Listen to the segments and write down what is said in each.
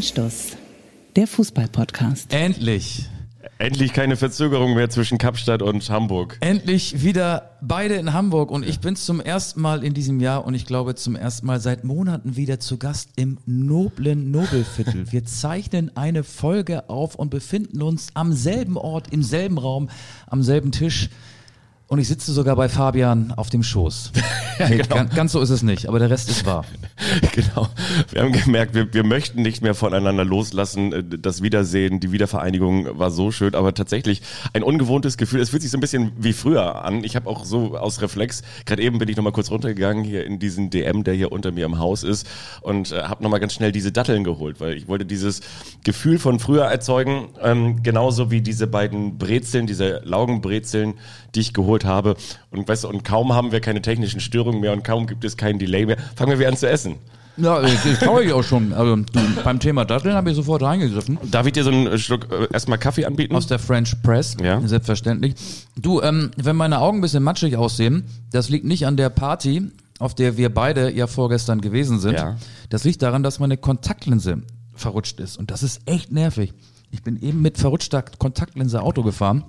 Anstoß, der Fußball-Podcast. Endlich keine Verzögerung mehr zwischen Kapstadt und Hamburg. Endlich wieder beide in Hamburg und ich bin zum ersten Mal in diesem Jahr und ich glaube zum ersten Mal seit Monaten wieder zu Gast im noblen Nobelviertel. Wir zeichnen eine Folge auf und befinden uns am selben Ort, im selben Raum, am selben Tisch. Und ich sitze sogar bei Fabian auf dem Schoß. Ja, nee, genau. Ganz so ist es nicht, aber der Rest ist wahr. Genau. Wir haben gemerkt, wir möchten nicht mehr voneinander loslassen. Das Wiedersehen, die Wiedervereinigung war so schön, aber tatsächlich ein ungewohntes Gefühl. Es fühlt sich so ein bisschen wie früher an. Ich habe auch so aus Reflex, gerade eben bin ich nochmal kurz runtergegangen hier in diesen DM, der hier unter mir im Haus ist und habe nochmal ganz schnell diese Datteln geholt, weil ich wollte dieses Gefühl von früher erzeugen, genauso wie diese beiden Brezeln, diese Laugenbrezeln, die ich geholt habe. Und weißt du, und kaum haben wir keine technischen Störungen mehr und kaum gibt es keinen Delay mehr, fangen wir wieder an zu essen. Ja, ich traue ich auch schon. Also beim Thema Datteln habe ich sofort reingegriffen. Darf ich dir so einen Schluck erstmal Kaffee anbieten? Aus der French Press, ja. Selbstverständlich. Du, wenn meine Augen ein bisschen matschig aussehen, das liegt nicht an der Party, auf der wir beide ja vorgestern gewesen sind. Ja. Das liegt daran, dass meine Kontaktlinse verrutscht ist. Und das ist echt nervig. Ich bin eben mit verrutschter Kontaktlinse Auto gefahren.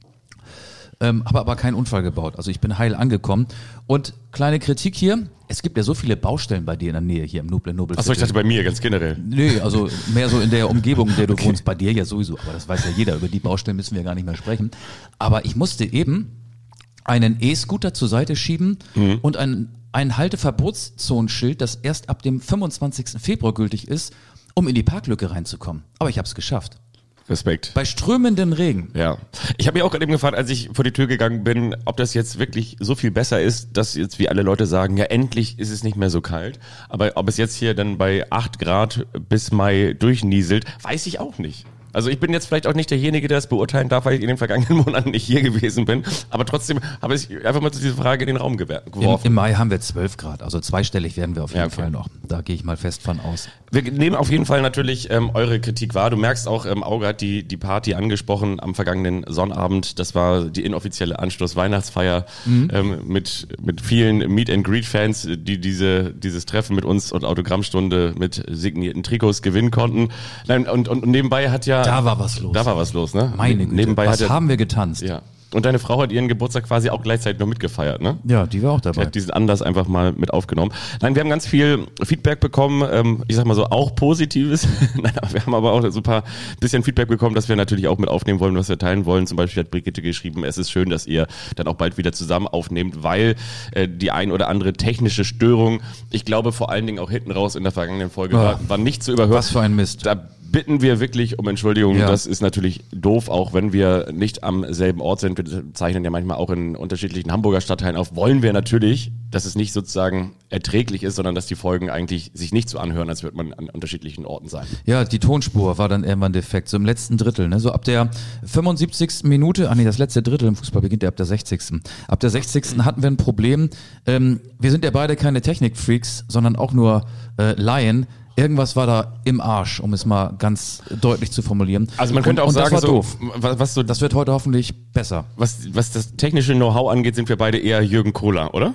Habe aber keinen Unfall gebaut. Also ich bin heil angekommen. Und kleine Kritik hier, es gibt ja so viele Baustellen bei dir in der Nähe hier im Nobelviertel. Achso, ich dachte bei mir, ganz generell. Nee, also mehr so in der Umgebung, in der du wohnst, bei dir ja sowieso. Aber das weiß ja jeder, über die Baustellen müssen wir gar nicht mehr sprechen. Aber ich musste eben einen E-Scooter zur Seite schieben und ein Halteverbotszonenschild, das erst ab dem 25. Februar gültig ist, um in die Parklücke reinzukommen. Aber ich habe es geschafft. Respekt. Bei strömendem Regen. Ja. Ich habe mir auch gerade eben gefragt, als ich vor die Tür gegangen bin, ob das jetzt wirklich so viel besser ist, dass jetzt wie alle Leute sagen, ja endlich ist es nicht mehr so kalt. Aber ob es jetzt hier dann bei 8 Grad bis Mai durchnieselt, weiß ich auch nicht. Also ich bin jetzt vielleicht auch nicht derjenige, der das beurteilen darf, weil ich in den vergangenen Monaten nicht hier gewesen bin. Aber trotzdem habe ich einfach mal diese Frage in den Raum geworfen. Im Mai haben wir 12 Grad, also zweistellig werden wir auf jeden Fall noch. Da gehe ich mal fest von aus. Wir nehmen auf jeden Fall natürlich eure Kritik wahr. Du merkst auch, Auge hat die Party angesprochen am vergangenen Sonnabend. Das war die inoffizielle Anstoß-Weihnachtsfeier mit vielen Meet-and-Greet-Fans, die dieses Treffen mit uns und Autogrammstunde mit signierten Trikots gewinnen konnten. Nein, und nebenbei hat ja... Da war was los. Da war was los, ne? Meine Güte, nebenbei was haben wir getanzt? Ja. Und deine Frau hat ihren Geburtstag quasi auch gleichzeitig noch mitgefeiert, ne? Ja, die war auch dabei. Die hat diesen Anlass einfach mal mit aufgenommen. Nein, wir haben ganz viel Feedback bekommen, ich sag mal so, auch Positives. Nein, wir haben aber auch so ein paar bisschen Feedback bekommen, das wir natürlich auch mit aufnehmen wollen, was wir teilen wollen. Zum Beispiel hat Brigitte geschrieben, es ist schön, dass ihr dann auch bald wieder zusammen aufnehmt, weil die ein oder andere technische Störung, ich glaube vor allen Dingen auch hinten raus in der vergangenen Folge, war nicht zu überhören. Was für ein Mist. Da bitten wir wirklich um Entschuldigung. Ja. Das ist natürlich doof, auch wenn wir nicht am selben Ort sind. Wir zeichnen ja manchmal auch in unterschiedlichen Hamburger Stadtteilen auf. Wollen wir natürlich, dass es nicht sozusagen erträglich ist, sondern dass die Folgen eigentlich sich nicht so anhören, als würde man an unterschiedlichen Orten sein. Ja, die Tonspur war dann irgendwann defekt, so im letzten Drittel. Ne? So ab der 75. Minute, das letzte Drittel im Fußball beginnt ja ab der 60. Ab der 60. hatten wir ein Problem. Wir sind ja beide keine Technikfreaks, sondern auch nur Laien. Irgendwas war da im Arsch, um es mal ganz deutlich zu formulieren. Also man könnte auch sagen, das war doof. Das wird heute hoffentlich besser. Was das technische Know-how angeht, sind wir beide eher Jürgen Kohler, oder?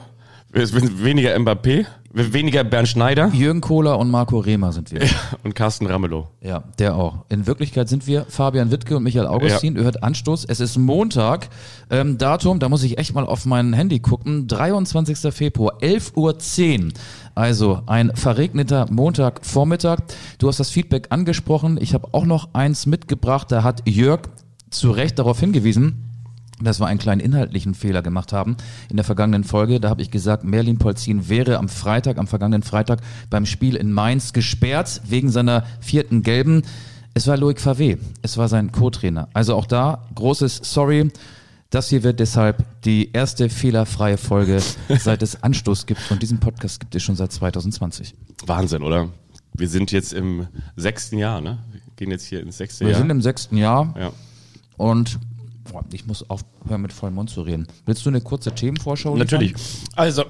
Weniger Mbappé, weniger Bernd Schneider. Jürgen Kohler und Marco Rehmer sind wir. Ja, und Carsten Ramelow. Ja, der auch. In Wirklichkeit sind wir Fabian Wittke und Michael Augustin. Ihr hört Anstoß. Es ist Montag. Datum, da muss ich echt mal auf mein Handy gucken. 23. Februar, 11:10 Uhr. Also ein verregneter Montagvormittag. Du hast das Feedback angesprochen. Ich habe auch noch eins mitgebracht. Da hat Jörg zu Recht darauf hingewiesen, dass wir einen kleinen inhaltlichen Fehler gemacht haben in der vergangenen Folge. Da habe ich gesagt, Merlin Polzin wäre am vergangenen Freitag beim Spiel in Mainz gesperrt wegen seiner 4. Gelben. Es war Loic Favre, es war sein Co-Trainer. Also auch da großes Sorry. Das hier wird deshalb die erste fehlerfreie Folge, seit es Anstoß gibt. Und diesen Podcast gibt es schon seit 2020. Wahnsinn, oder? Wir sind jetzt im 6. Jahr, ne? Wir gehen jetzt hier ins 6. Jahr. Wir sind im 6. Jahr. Ja. Und ich muss aufhören, mit vollem Mund zu reden. Willst du eine kurze Themenvorschau liefern? Natürlich. Also,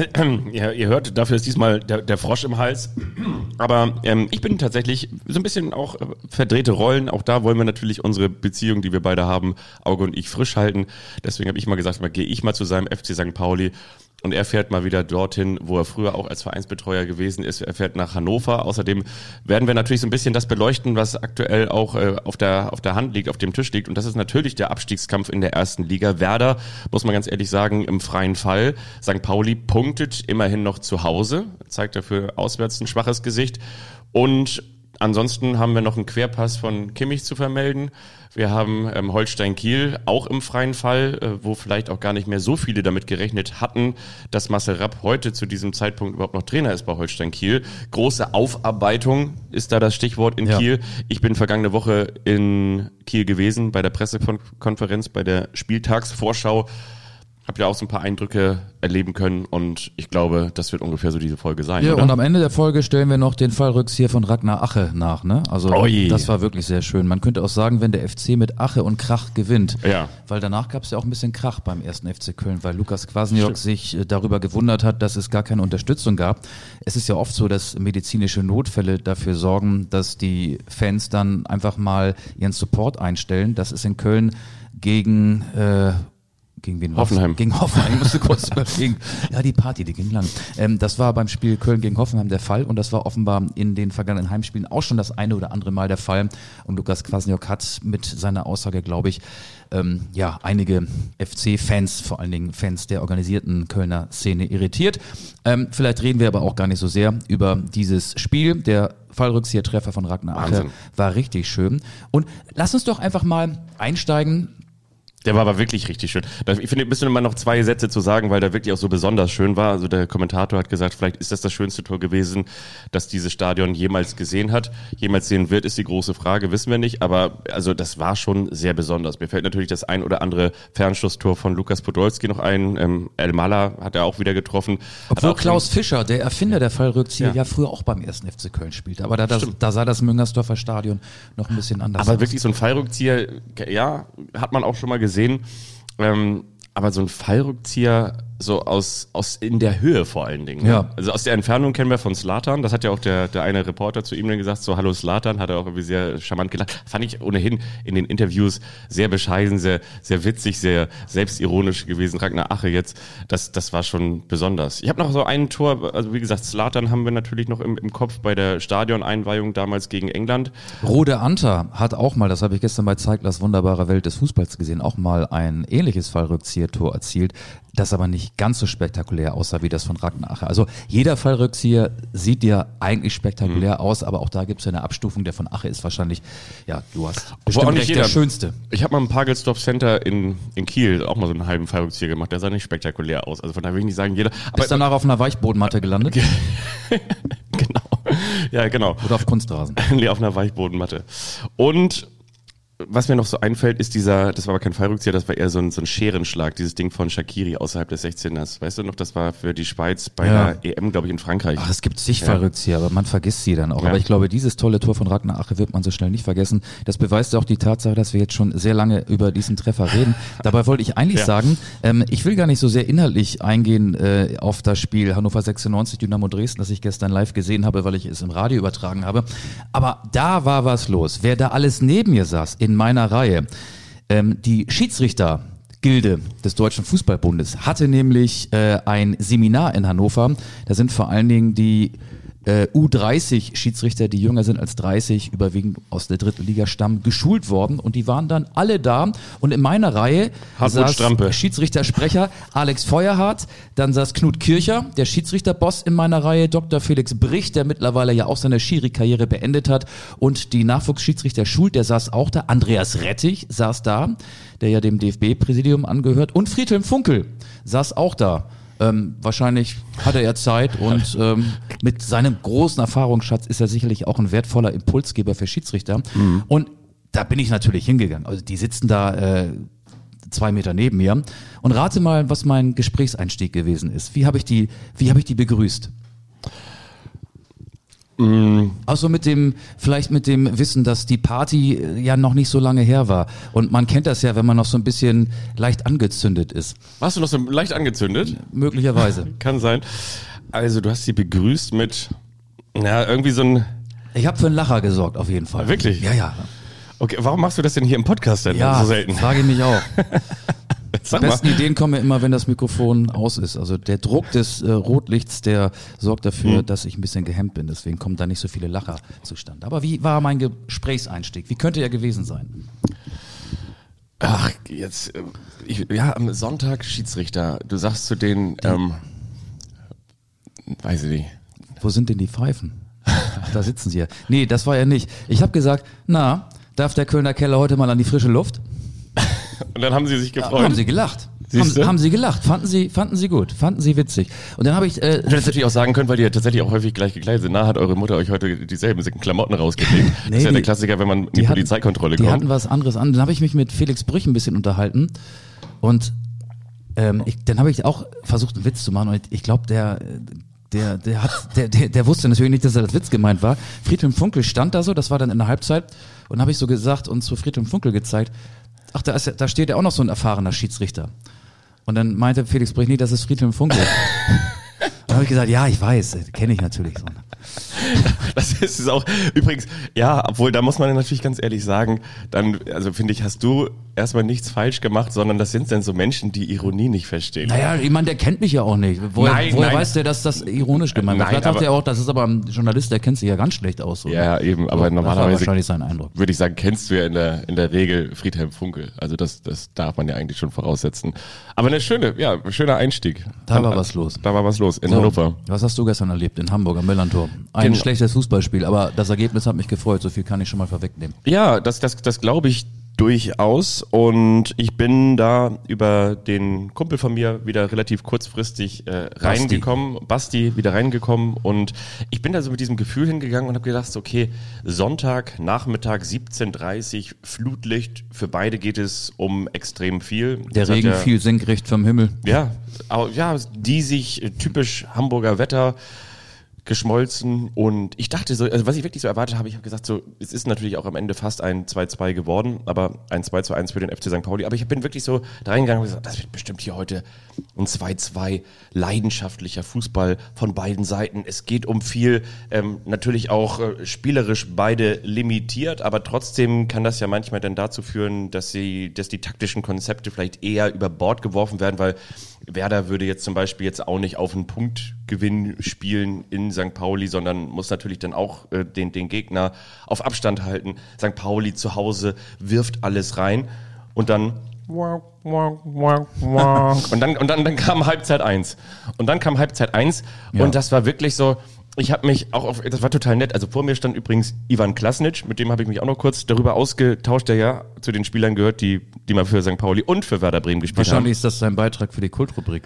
ihr hört, dafür ist diesmal der Frosch im Hals. Aber ich bin tatsächlich so ein bisschen auch verdrehte Rollen. Auch da wollen wir natürlich unsere Beziehung, die wir beide haben, Auge und ich, frisch halten. Deswegen habe ich mal gesagt, gehe ich mal zu seinem FC St. Pauli und er fährt mal wieder dorthin, wo er früher auch als Vereinsbetreuer gewesen ist. Er fährt nach Hannover. Außerdem werden wir natürlich so ein bisschen das beleuchten, was aktuell auch auf der Hand liegt, auf dem Tisch liegt. Und das ist natürlich der Abstiegskampf in der ersten Liga. Werder, muss man ganz ehrlich sagen, im freien Fall. St. Pauli punktet immerhin noch zu Hause, zeigt dafür auswärts ein schwaches Gesicht. Und ansonsten haben wir noch einen Querpass von Kimmich zu vermelden. Wir haben Holstein Kiel auch im freien Fall, wo vielleicht auch gar nicht mehr so viele damit gerechnet hatten, dass Marcel Rapp heute zu diesem Zeitpunkt überhaupt noch Trainer ist bei Holstein Kiel. Große Aufarbeitung ist da das Stichwort in Kiel. Ich bin vergangene Woche in Kiel gewesen bei der Pressekonferenz, bei der Spieltagsvorschau. Hab ja auch so ein paar Eindrücke erleben können und ich glaube, das wird ungefähr so diese Folge sein. Ja, oder? Und am Ende der Folge stellen wir noch den Fallrückzieher von Ragnar Ache nach, ne? Also das war wirklich sehr schön. Man könnte auch sagen, wenn der FC mit Ache und Krach gewinnt, weil danach gab es ja auch ein bisschen Krach beim ersten FC Köln, weil Lukas Kwasniok sich darüber gewundert hat, dass es gar keine Unterstützung gab. Es ist ja oft so, dass medizinische Notfälle dafür sorgen, dass die Fans dann einfach mal ihren Support einstellen. Das ist in Köln gegen wen Hoffenheim. Gegen Hoffenheim, ich musste kurz überlegen. Ja, die Party, die ging lang. Das war beim Spiel Köln gegen Hoffenheim der Fall und das war offenbar in den vergangenen Heimspielen auch schon das eine oder andere Mal der Fall. Und Lukas Kwasniok hat mit seiner Aussage, glaube ich, einige FC-Fans, vor allen Dingen Fans der organisierten Kölner Szene irritiert. Vielleicht reden wir aber auch gar nicht so sehr über dieses Spiel. Der Fallrückzieher-Treffer von Ragnar Ache war richtig schön. Und lass uns doch einfach mal einsteigen. Der war aber wirklich richtig schön. Ich finde, müssen wir mal noch 2 Sätze zu sagen, weil der wirklich auch so besonders schön war. Also der Kommentator hat gesagt, vielleicht ist das schönste Tor gewesen, das dieses Stadion jemals gesehen hat. Jemals sehen wird, ist die große Frage, wissen wir nicht. Aber also das war schon sehr besonders. Mir fällt natürlich das ein oder andere Fernschusstor von Lukas Podolski noch ein. El Mala hat er auch wieder getroffen. Obwohl Klaus Fischer, der Erfinder der Fallrückzieher, ja früher auch beim 1. FC Köln spielte. Aber da sah das Müngersdorfer Stadion noch ein bisschen anders aus. Aber wirklich so ein Fallrückzieher, ja, hat man auch schon mal gesehen. Aber so ein Fallrückzieher so aus in der Höhe vor allen Dingen. Ja. Also aus der Entfernung kennen wir von Zlatan. Das hat ja auch der eine Reporter zu ihm dann gesagt, so hallo Zlatan, hat er auch irgendwie sehr charmant gelacht. Fand ich ohnehin in den Interviews sehr bescheiden, sehr, sehr witzig, sehr selbstironisch gewesen. Ragnar Ache jetzt, das war schon besonders. Ich habe noch so ein Tor, also wie gesagt, Zlatan haben wir natürlich noch im Kopf bei der Stadioneinweihung damals gegen England. Rode Anta hat auch mal, das habe ich gestern bei Zeiglers wunderbare Welt des Fußballs gesehen, auch mal ein ähnliches Fallrückzieher-Tor erzielt, das aber nicht ganz so spektakulär aussah wie das von Ragnar Ache. Also jeder Fallrückzieher sieht ja eigentlich spektakulär aus, aber auch da gibt es ja eine Abstufung. Der von Ache ist wahrscheinlich, ja, du hast bestimmt recht, der schönste. Ich habe mal im Pagelsdorf Center in Kiel auch mal so einen halben Fallrückzieher gemacht. Der sah nicht spektakulär aus. Also von daher will ich nicht sagen, jeder. Bist danach auf einer Weichbodenmatte gelandet? Genau. Ja, genau. Oder auf Kunstrasen? Nee, auf einer Weichbodenmatte. Und was mir noch so einfällt, ist das war aber kein Fallrückzieher, das war eher so ein Scherenschlag, dieses Ding von Shaqiri außerhalb des 16ers. Weißt du noch, das war für die Schweiz bei der EM, glaube ich, in Frankreich. Ach, es gibt zig Fallrückzieher, aber man vergisst sie dann auch. Ja. Aber ich glaube, dieses tolle Tor von Ragnar Ache wird man so schnell nicht vergessen. Das beweist auch die Tatsache, dass wir jetzt schon sehr lange über diesen Treffer reden. Dabei wollte ich eigentlich sagen, ich will gar nicht so sehr inhaltlich eingehen auf das Spiel Hannover 96, Dynamo Dresden, das ich gestern live gesehen habe, weil ich es im Radio übertragen habe. Aber da war was los. Wer da alles neben mir saß, in meiner Reihe. Die Schiedsrichtergilde des Deutschen Fußballbundes hatte nämlich ein Seminar in Hannover. Da sind vor allen Dingen die U30 Schiedsrichter, die jünger sind als 30, überwiegend aus der dritten Liga stammen, geschult worden und die waren dann alle da und in meiner Reihe saß Schiedsrichtersprecher Alex Feuerhardt, dann saß Knut Kircher, der Schiedsrichterboss in meiner Reihe, Dr. Felix Bricht, der mittlerweile ja auch seine Schiri-Karriere beendet hat und die Nachwuchsschiedsrichter schult, der saß auch da, Andreas Rettich saß da, der ja dem DFB-Präsidium angehört und Friedhelm Funkel saß auch da. Wahrscheinlich hatte er Zeit und mit seinem großen Erfahrungsschatz ist er sicherlich auch ein wertvoller Impulsgeber für Schiedsrichter. Mhm. Und da bin ich natürlich hingegangen. Also die sitzen da 2 Meter neben mir und rate mal, was mein Gesprächseinstieg gewesen ist. Wie habe ich die begrüßt? Also vielleicht mit dem Wissen, dass die Party ja noch nicht so lange her war. Und man kennt das ja, wenn man noch so ein bisschen leicht angezündet ist. Warst du noch so leicht angezündet? Möglicherweise. Kann sein. Also du hast sie begrüßt mit, irgendwie so ein... Ich habe für einen Lacher gesorgt, auf jeden Fall. Wirklich? Ja. Okay, warum machst du das denn hier im Podcast denn so selten? Frage ich mich auch. Die besten Ideen kommen ja immer, wenn das Mikrofon aus ist. Also der Druck des Rotlichts, der sorgt dafür, dass ich ein bisschen gehemmt bin. Deswegen kommen da nicht so viele Lacher zustande. Aber wie war mein Gesprächseinstieg? Wie könnte er gewesen sein? Ach, jetzt, am Sonntag Schiedsrichter. Du sagst zu denen, weiß ich nicht. Wo sind denn die Pfeifen? Ach, da sitzen sie ja. Nee, das war ja nicht. Ich habe gesagt, darf der Kölner Keller heute mal an die frische Luft? Und dann haben sie sich gefreut. Haben sie gelacht. Haben sie gelacht, fanden sie gut, fanden sie witzig. Und dann habe ich... Du hättest natürlich auch sagen können, weil die ja tatsächlich auch häufig gleich gekleidet sind. Hat eure Mutter euch heute dieselben Klamotten rausgelegt? Das ist ja der Klassiker, wenn man in die Polizeikontrolle kommt. Die hatten was anderes an. Dann habe ich mich mit Felix Brüch ein bisschen unterhalten und dann habe ich auch versucht, einen Witz zu machen und ich glaube, der wusste natürlich nicht, dass das Witz gemeint war. Friedhelm Funkel stand da so, das war dann in der Halbzeit und habe ich so gesagt und zu Friedhelm Funkel gezeigt, ach, da steht ja auch noch so ein erfahrener Schiedsrichter. Und dann meinte Felix Brüch, nee, das ist Friedhelm Funkel. Dann habe ich gesagt, ja, ich weiß, kenne ich natürlich so. Das ist es auch. Übrigens, ja, obwohl, da muss man natürlich ganz ehrlich sagen, dann, also finde ich, hast du erstmal nichts falsch gemacht, sondern das sind dann so Menschen, die Ironie nicht verstehen. Naja, ich meine, der kennt mich ja auch nicht. Woher weiß der, dass das ironisch gemeint ist? Vielleicht sagt er auch, das ist aber ein Journalist, der kennt sich ja ganz schlecht aus. Oder? Ja, eben, aber so, normalerweise das war wahrscheinlich sein Eindruck. Würde ich sagen, kennst du ja in der Regel Friedhelm Funkel. Also das darf man ja eigentlich schon voraussetzen. Aber schöner Einstieg. Da war was los in Hannover. Was hast du gestern erlebt in Hamburg am Millantor? Ein schlechtes Fußballspiel, aber das Ergebnis hat mich gefreut. So viel kann ich schon mal vorwegnehmen. Ja, das glaube ich durchaus, und ich bin da über den Kumpel von mir wieder relativ kurzfristig reingekommen, Basti wieder reingekommen, und ich bin da so mit diesem Gefühl hingegangen und habe gedacht, okay, Sonntag, Nachmittag, 17:30 Uhr, Flutlicht, für beide geht es um extrem viel. Der Regen fiel senkrecht vom Himmel. Ja, diesig, typisch Hamburger Wetter, geschmolzen, und ich dachte so, also was ich wirklich so erwartet habe, ich habe gesagt so, es ist natürlich auch am Ende fast ein 2-2 geworden, aber ein 2-1 für den FC St. Pauli, aber ich bin wirklich so da reingegangen und gesagt, das wird bestimmt hier heute ein 2-2, leidenschaftlicher Fußball von beiden Seiten, es geht um viel, natürlich auch spielerisch beide limitiert, aber trotzdem kann das ja manchmal dann dazu führen, dass die taktischen Konzepte vielleicht eher über Bord geworfen werden, weil Werder würde jetzt zum Beispiel jetzt auch nicht auf einen Punktgewinn spielen in St. Pauli, sondern muss natürlich dann auch den Gegner auf Abstand halten. St. Pauli zu Hause wirft alles rein und dann und dann kam Halbzeit 1. Und dann kam Halbzeit 1 und das war wirklich so, ich habe mich auch das war total nett, also vor mir stand übrigens Ivan Klasnic, mit dem habe ich mich auch noch kurz darüber ausgetauscht, der ja zu den Spielern gehört, die mal für St. Pauli und für Werder Bremen gespielt haben. Wahrscheinlich ist das sein Beitrag für die Kultrubrik,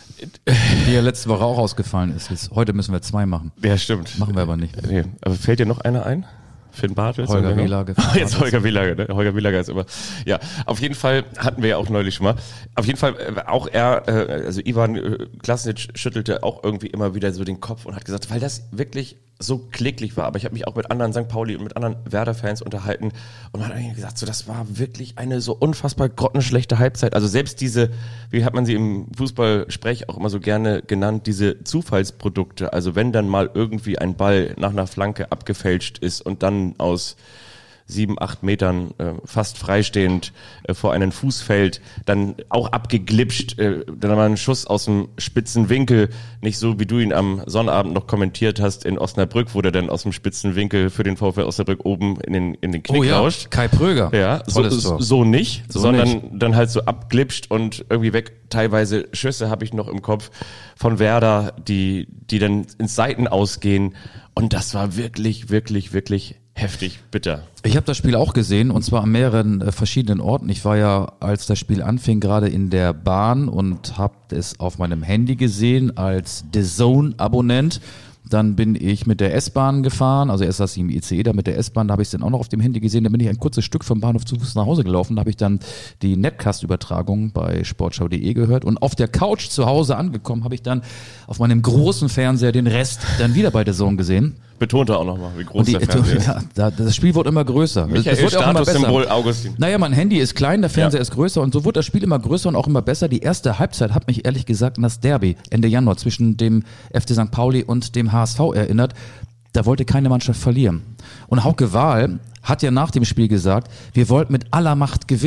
die ja letzte Woche auch ausgefallen ist. Heute müssen wir 2 machen. Ja, stimmt. Machen wir aber nicht. Nee. Aber fällt dir noch einer ein? Finn Bartels? Holger Wielage. Jetzt Holger Wielage, ne? Holger Wielage ist immer. Ja, auf jeden Fall hatten wir ja auch neulich schon mal. Auf jeden Fall auch also Ivan Klasnic schüttelte auch irgendwie immer wieder so den Kopf und hat gesagt, weil das wirklich so kläglich war. Aber ich habe mich auch mit anderen St. Pauli und mit anderen Werder-Fans unterhalten und man hat eigentlich gesagt, so, das war wirklich eine so unfassbar grottenschlechte Halbzeit. Also selbst diese, wie hat man sie im Fußballsprech auch immer so gerne genannt, diese Zufallsprodukte. Also wenn dann mal irgendwie ein Ball nach einer Flanke abgefälscht ist und dann aus 7-8 Metern fast freistehend vor einen Fuß fällt, dann auch abgeglitscht, dann war ein Schuss aus dem spitzen Winkel, nicht so wie du ihn am Sonnabend noch kommentiert hast in Osnabrück, wo der dann aus dem spitzen Winkel für den VfL Osnabrück oben in den Knick rauscht. Kai Pröger. Ja, so nicht, sondern dann halt so abglitscht und irgendwie weg. Teilweise Schüsse habe ich noch im Kopf von Werder, die dann ins Seiten ausgehen, und das war wirklich, wirklich, wirklich heftig bitter. Ich habe das Spiel auch gesehen, und zwar an mehreren verschiedenen Orten. Ich war ja, als das Spiel anfing, gerade in der Bahn und habe es auf meinem Handy gesehen als DAZN-Abonnent. Dann bin ich mit der S-Bahn gefahren, also erst saß ich im ICE, da mit der S-Bahn, da habe ich es dann auch noch auf dem Handy gesehen. Dann bin ich ein kurzes Stück vom Bahnhof zu Fuß nach Hause gelaufen, da habe ich dann die Netcast-Übertragung bei sportschau.de gehört, und auf der Couch zu Hause angekommen habe ich dann auf meinem großen Fernseher den Rest dann wieder bei DAZN gesehen. Betonte auch nochmal, wie groß der Fernseher ist. Ja, das Spiel wird immer größer. Michael, das wird auch immer besser. Statussymbol Augustin. Naja, mein Handy ist klein, der Fernseher ist größer, und so wird das Spiel immer größer und auch immer besser. Die erste Halbzeit hat mich ehrlich gesagt an das Derby Ende Januar zwischen dem FC St. Pauli und dem HSV erinnert. Da wollte keine Mannschaft verlieren. Und Hauke Wahl hat ja nach dem Spiel gesagt, wir wollten mit aller Macht gewinnen.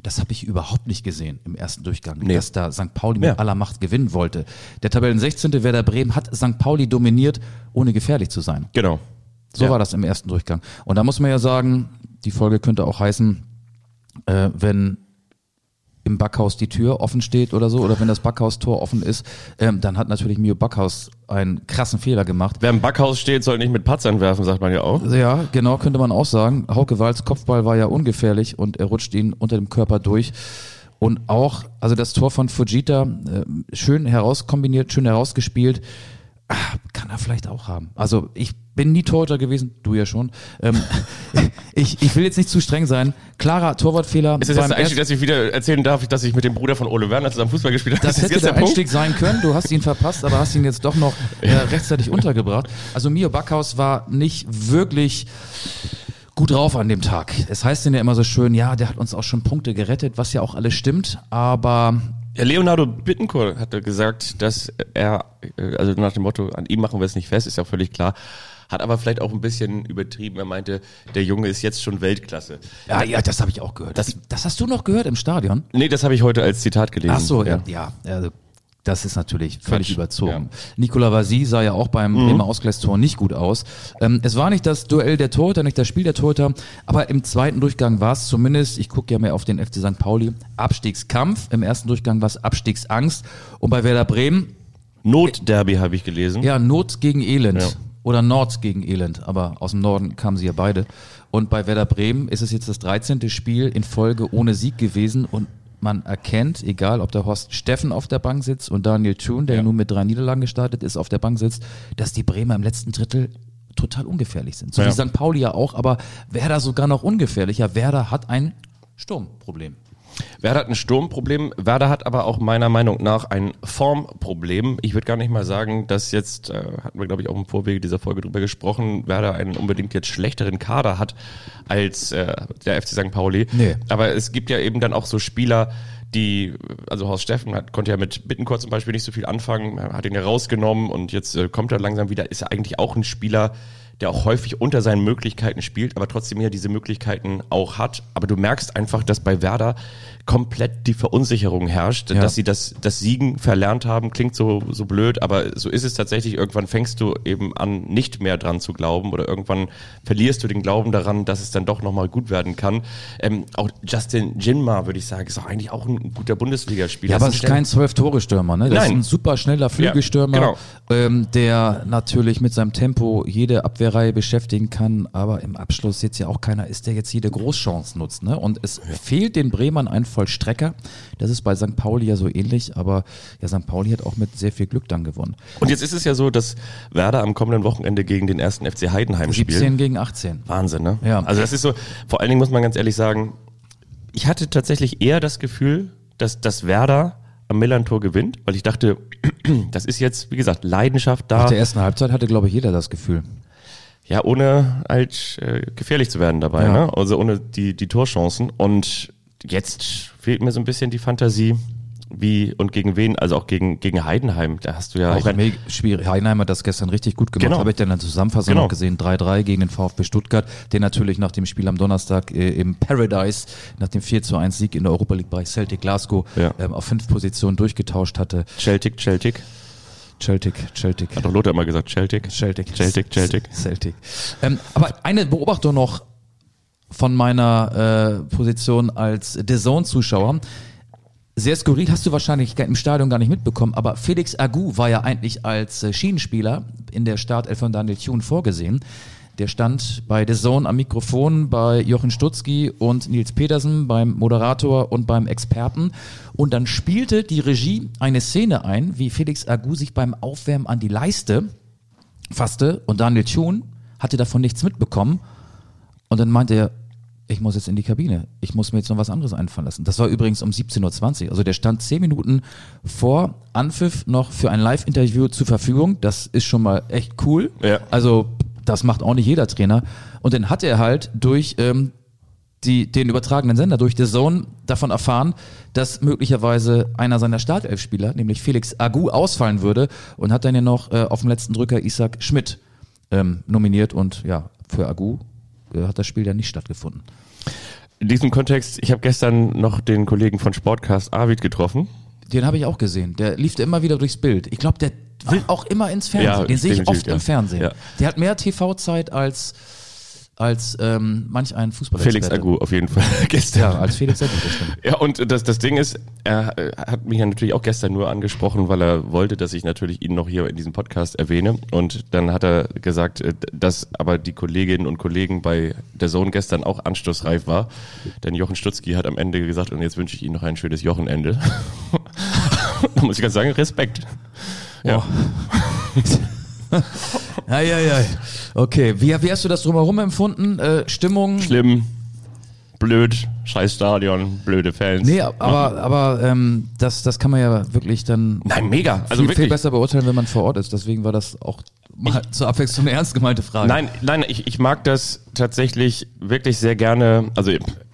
Das habe ich überhaupt nicht gesehen im ersten Durchgang, Nee. dass da St. Pauli mit aller Macht gewinnen wollte. Der Tabellen 16. Werder Bremen hat St. Pauli dominiert, ohne gefährlich zu sein. Genau. So war das im ersten Durchgang. Und da muss man ja sagen, die Folge könnte auch heißen, wenn im Backhaus die Tür offen steht oder so, oder wenn das Backhaus-Tor offen ist, dann hat natürlich Mio Backhaus einen krassen Fehler gemacht. Wer im Backhaus steht, soll nicht mit Patzern werfen, sagt man ja auch. Ja, genau, könnte man auch sagen. Hauke Walds Kopfball war ja ungefährlich und er rutscht ihn unter dem Körper durch. Und auch, also das Tor von Fujita, schön herauskombiniert, schön herausgespielt, kann er vielleicht auch haben. Also ich bin nie Torhüter gewesen, du ja schon. Ich will jetzt nicht zu streng sein. Klarer Torwartfehler. Ist das jetzt der Einstieg, dass ich wieder erzählen darf, dass ich mit dem Bruder von Ole Werner zusammen Fußball gespielt habe? Das hätte der Einstieg sein können. Du hast ihn verpasst, aber hast ihn jetzt doch noch rechtzeitig untergebracht. Also Mio Backhaus war nicht wirklich gut drauf an dem Tag. Es heißt ja immer so schön, ja, der hat uns auch schon Punkte gerettet, was ja auch alles stimmt, aber Ja, Leonardo Bittencourt hatte gesagt, dass er, also nach dem Motto, an ihm machen wir es nicht fest, ist ja völlig klar, hat aber vielleicht auch ein bisschen übertrieben. Er meinte, der Junge ist jetzt schon Weltklasse. ja, das habe ich auch gehört. Das hast du noch gehört im Stadion? Nee, das habe ich heute als Zitat gelesen. Ach so, ja. Also das ist natürlich völlig Quatsch. überzogen. Nicolas Vasy sah ja auch beim Bremer Ausgleichstor nicht gut aus. Es war nicht das Duell der Torhüter, nicht das Spiel der Torhüter, aber im zweiten Durchgang war es zumindest, ich gucke ja mehr auf den FC St. Pauli, Abstiegskampf. Im ersten Durchgang war es Abstiegsangst. Und bei Werder Bremen, Notderby habe ich gelesen. ja, Not gegen Elend. Ja. Oder Nord gegen Elend, aber aus dem Norden kamen sie ja beide. Und bei Werder Bremen ist es jetzt das 13. Spiel in Folge ohne Sieg gewesen und man erkennt, egal ob der Horst Steffen auf der Bank sitzt und Daniel Thun, der nun mit 3 Niederlagen gestartet ist, auf der Bank sitzt, dass die Bremer im letzten Drittel total ungefährlich sind. So wie St. Pauli ja auch, aber Werder sogar noch ungefährlicher. Werder hat ein Sturmproblem. Werder hat ein Sturmproblem, Werder hat aber auch meiner Meinung nach ein Formproblem. Ich würde gar nicht mal sagen, dass jetzt, hatten wir glaube ich auch im Vorwege dieser Folge drüber gesprochen, Werder einen unbedingt jetzt schlechteren Kader hat als der FC St. Pauli. Nee. Aber es gibt ja eben dann auch so Spieler, die, also Horst Steffen konnte ja mit Bittencourt zum Beispiel nicht so viel anfangen, hat ihn ja rausgenommen und jetzt kommt er langsam wieder, ist ja eigentlich auch ein Spieler, der auch häufig unter seinen Möglichkeiten spielt, aber trotzdem ja diese Möglichkeiten auch hat. Aber du merkst einfach, dass bei Werder komplett die Verunsicherung herrscht, dass sie das Siegen verlernt haben, klingt so blöd, aber so ist es tatsächlich. Irgendwann fängst du eben an, nicht mehr dran zu glauben oder irgendwann verlierst du den Glauben daran, dass es dann doch nochmal gut werden kann. Auch Justin Jinma, würde ich sagen, ist auch eigentlich auch ein guter Bundesligaspieler. Ja, aber es ist kein 12-Tore-Stürmer, ne? Das Nein. ist ein super schneller Flügelstürmer, der natürlich mit seinem Tempo jede Abwehrreihe beschäftigen kann, aber im Abschluss jetzt ja auch keiner ist, der jetzt jede Großchance nutzt, ne? Und es fehlt den Bremern ein Vollstrecker. Das ist bei St. Pauli ja so ähnlich, aber ja, St. Pauli hat auch mit sehr viel Glück dann gewonnen. Und jetzt ist es ja so, dass Werder am kommenden Wochenende gegen den 1. FC Heidenheim spielt. 17 gegen 18. Wahnsinn, ne? Ja. Also das ist so, vor allen Dingen muss man ganz ehrlich sagen, ich hatte tatsächlich eher das Gefühl, dass Werder am Millantor gewinnt, weil ich dachte, das ist jetzt, wie gesagt, Leidenschaft da. Nach der ersten Halbzeit hatte, glaube ich, jeder das Gefühl. Ja, ohne halt gefährlich zu werden dabei, Ja. ne? Also ohne die Torchancen. Und jetzt fehlt mir so ein bisschen die Fantasie, wie und gegen wen, also auch gegen Heidenheim. Da hast du ja Auch mega schwierig. Heidenheim hat das gestern richtig gut gemacht. Genau. Habe ich dann in der Zusammenfassung Genau. noch gesehen. 3-3 gegen den VfB Stuttgart, der natürlich nach dem Spiel am Donnerstag im Paradise, nach dem 4:1 Sieg in der Europa League bei Celtic Glasgow, auf 5 Positionen durchgetauscht hatte. Celtic. Celtic. Hat doch Lothar immer gesagt, Celtic. Aber eine Beobachtung noch von meiner Position als DAZN-Zuschauer. Sehr skurril, hast du wahrscheinlich im Stadion gar nicht mitbekommen, aber Felix Agu war ja eigentlich als Schienenspieler in der Startelf von Daniel Thun vorgesehen. Der stand bei DAZN am Mikrofon, bei Jochen Stutzki und Nils Petersen, beim Moderator und beim Experten. Und dann spielte die Regie eine Szene ein, wie Felix Agu sich beim Aufwärmen an die Leiste fasste und Daniel Thun hatte davon nichts mitbekommen. Und dann meinte er, ich muss jetzt in die Kabine. Ich muss mir jetzt noch was anderes einfallen lassen. Das war übrigens um 17:20 Uhr. Also der stand 10 Minuten vor Anpfiff noch für ein Live-Interview zur Verfügung. Das ist schon mal echt cool. Ja. Also das macht auch nicht jeder Trainer. Und dann hat er halt durch den übertragenen Sender, durch DAZN, davon erfahren, dass möglicherweise einer seiner Startelf-Spieler, nämlich Felix Agu, ausfallen würde und hat dann ja noch auf dem letzten Drücker Isaac Schmidt nominiert und ja, für Agu hat das Spiel ja nicht stattgefunden. In diesem Kontext, ich habe gestern noch den Kollegen von Sportcast Arvid getroffen. Den habe ich auch gesehen. Der lief immer wieder durchs Bild. Ich glaube, der will auch immer ins Fernsehen. Ja, den sehe ich oft ja. im Fernsehen. Ja. Der hat mehr TV-Zeit als manch ein Fußballer. Felix Agu auf jeden Fall gestern. Ja, als Felix Agu, das stimmt. Ja, und das Ding ist, er hat mich ja natürlich auch gestern nur angesprochen, weil er wollte, dass ich natürlich ihn noch hier in diesem Podcast erwähne. Und dann hat er gesagt, dass aber die Kolleginnen und Kollegen bei der Zone gestern auch anstoßreif war. Denn Jochen Stutzki hat am Ende gesagt, und jetzt wünsche ich Ihnen noch ein schönes Jochenende. Da muss ich ganz sagen, Respekt. Ja. Eieiei. Okay, wie hast du das drumherum empfunden? Stimmung? Schlimm, blöd, scheiß Stadion, blöde Fans. Nee, aber das kann man ja wirklich dann Nein, mega. Also viel besser beurteilen, wenn man vor Ort ist. Deswegen war das auch mal zur Abwechslung eine ernst gemeinte Frage. Nein, ich mag das tatsächlich wirklich sehr gerne. Also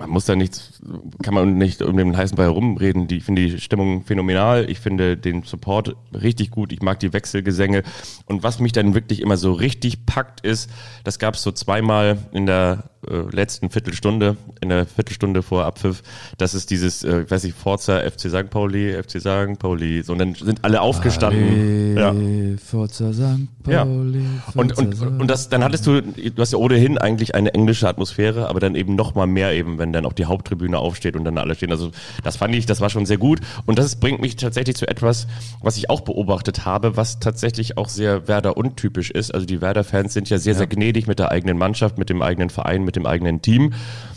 kann man nicht um den heißen Brei herumreden. Ich finde die Stimmung phänomenal. Ich finde den Support richtig gut. Ich mag die Wechselgesänge. Und was mich dann wirklich immer so richtig packt ist, das gab es so zweimal in der letzten Viertelstunde, in der Viertelstunde vor Abpfiff, das ist dieses, Forza FC St. Pauli, so, und dann sind alle aufgestanden. Ja. Forza St. Pauli. Ja. Und dann hattest du hast ja ohnehin eigentlich eine englische Atmosphäre, aber dann eben noch mal mehr eben, wenn dann auch die Haupttribüne aufsteht und dann alle stehen. Also das fand ich, das war schon sehr gut. Und das bringt mich tatsächlich zu etwas, was ich auch beobachtet habe, was tatsächlich auch sehr Werder untypisch ist. Also die Werder-Fans sind ja sehr gnädig mit der eigenen Mannschaft, mit dem eigenen Verein, mit dem eigenen Team.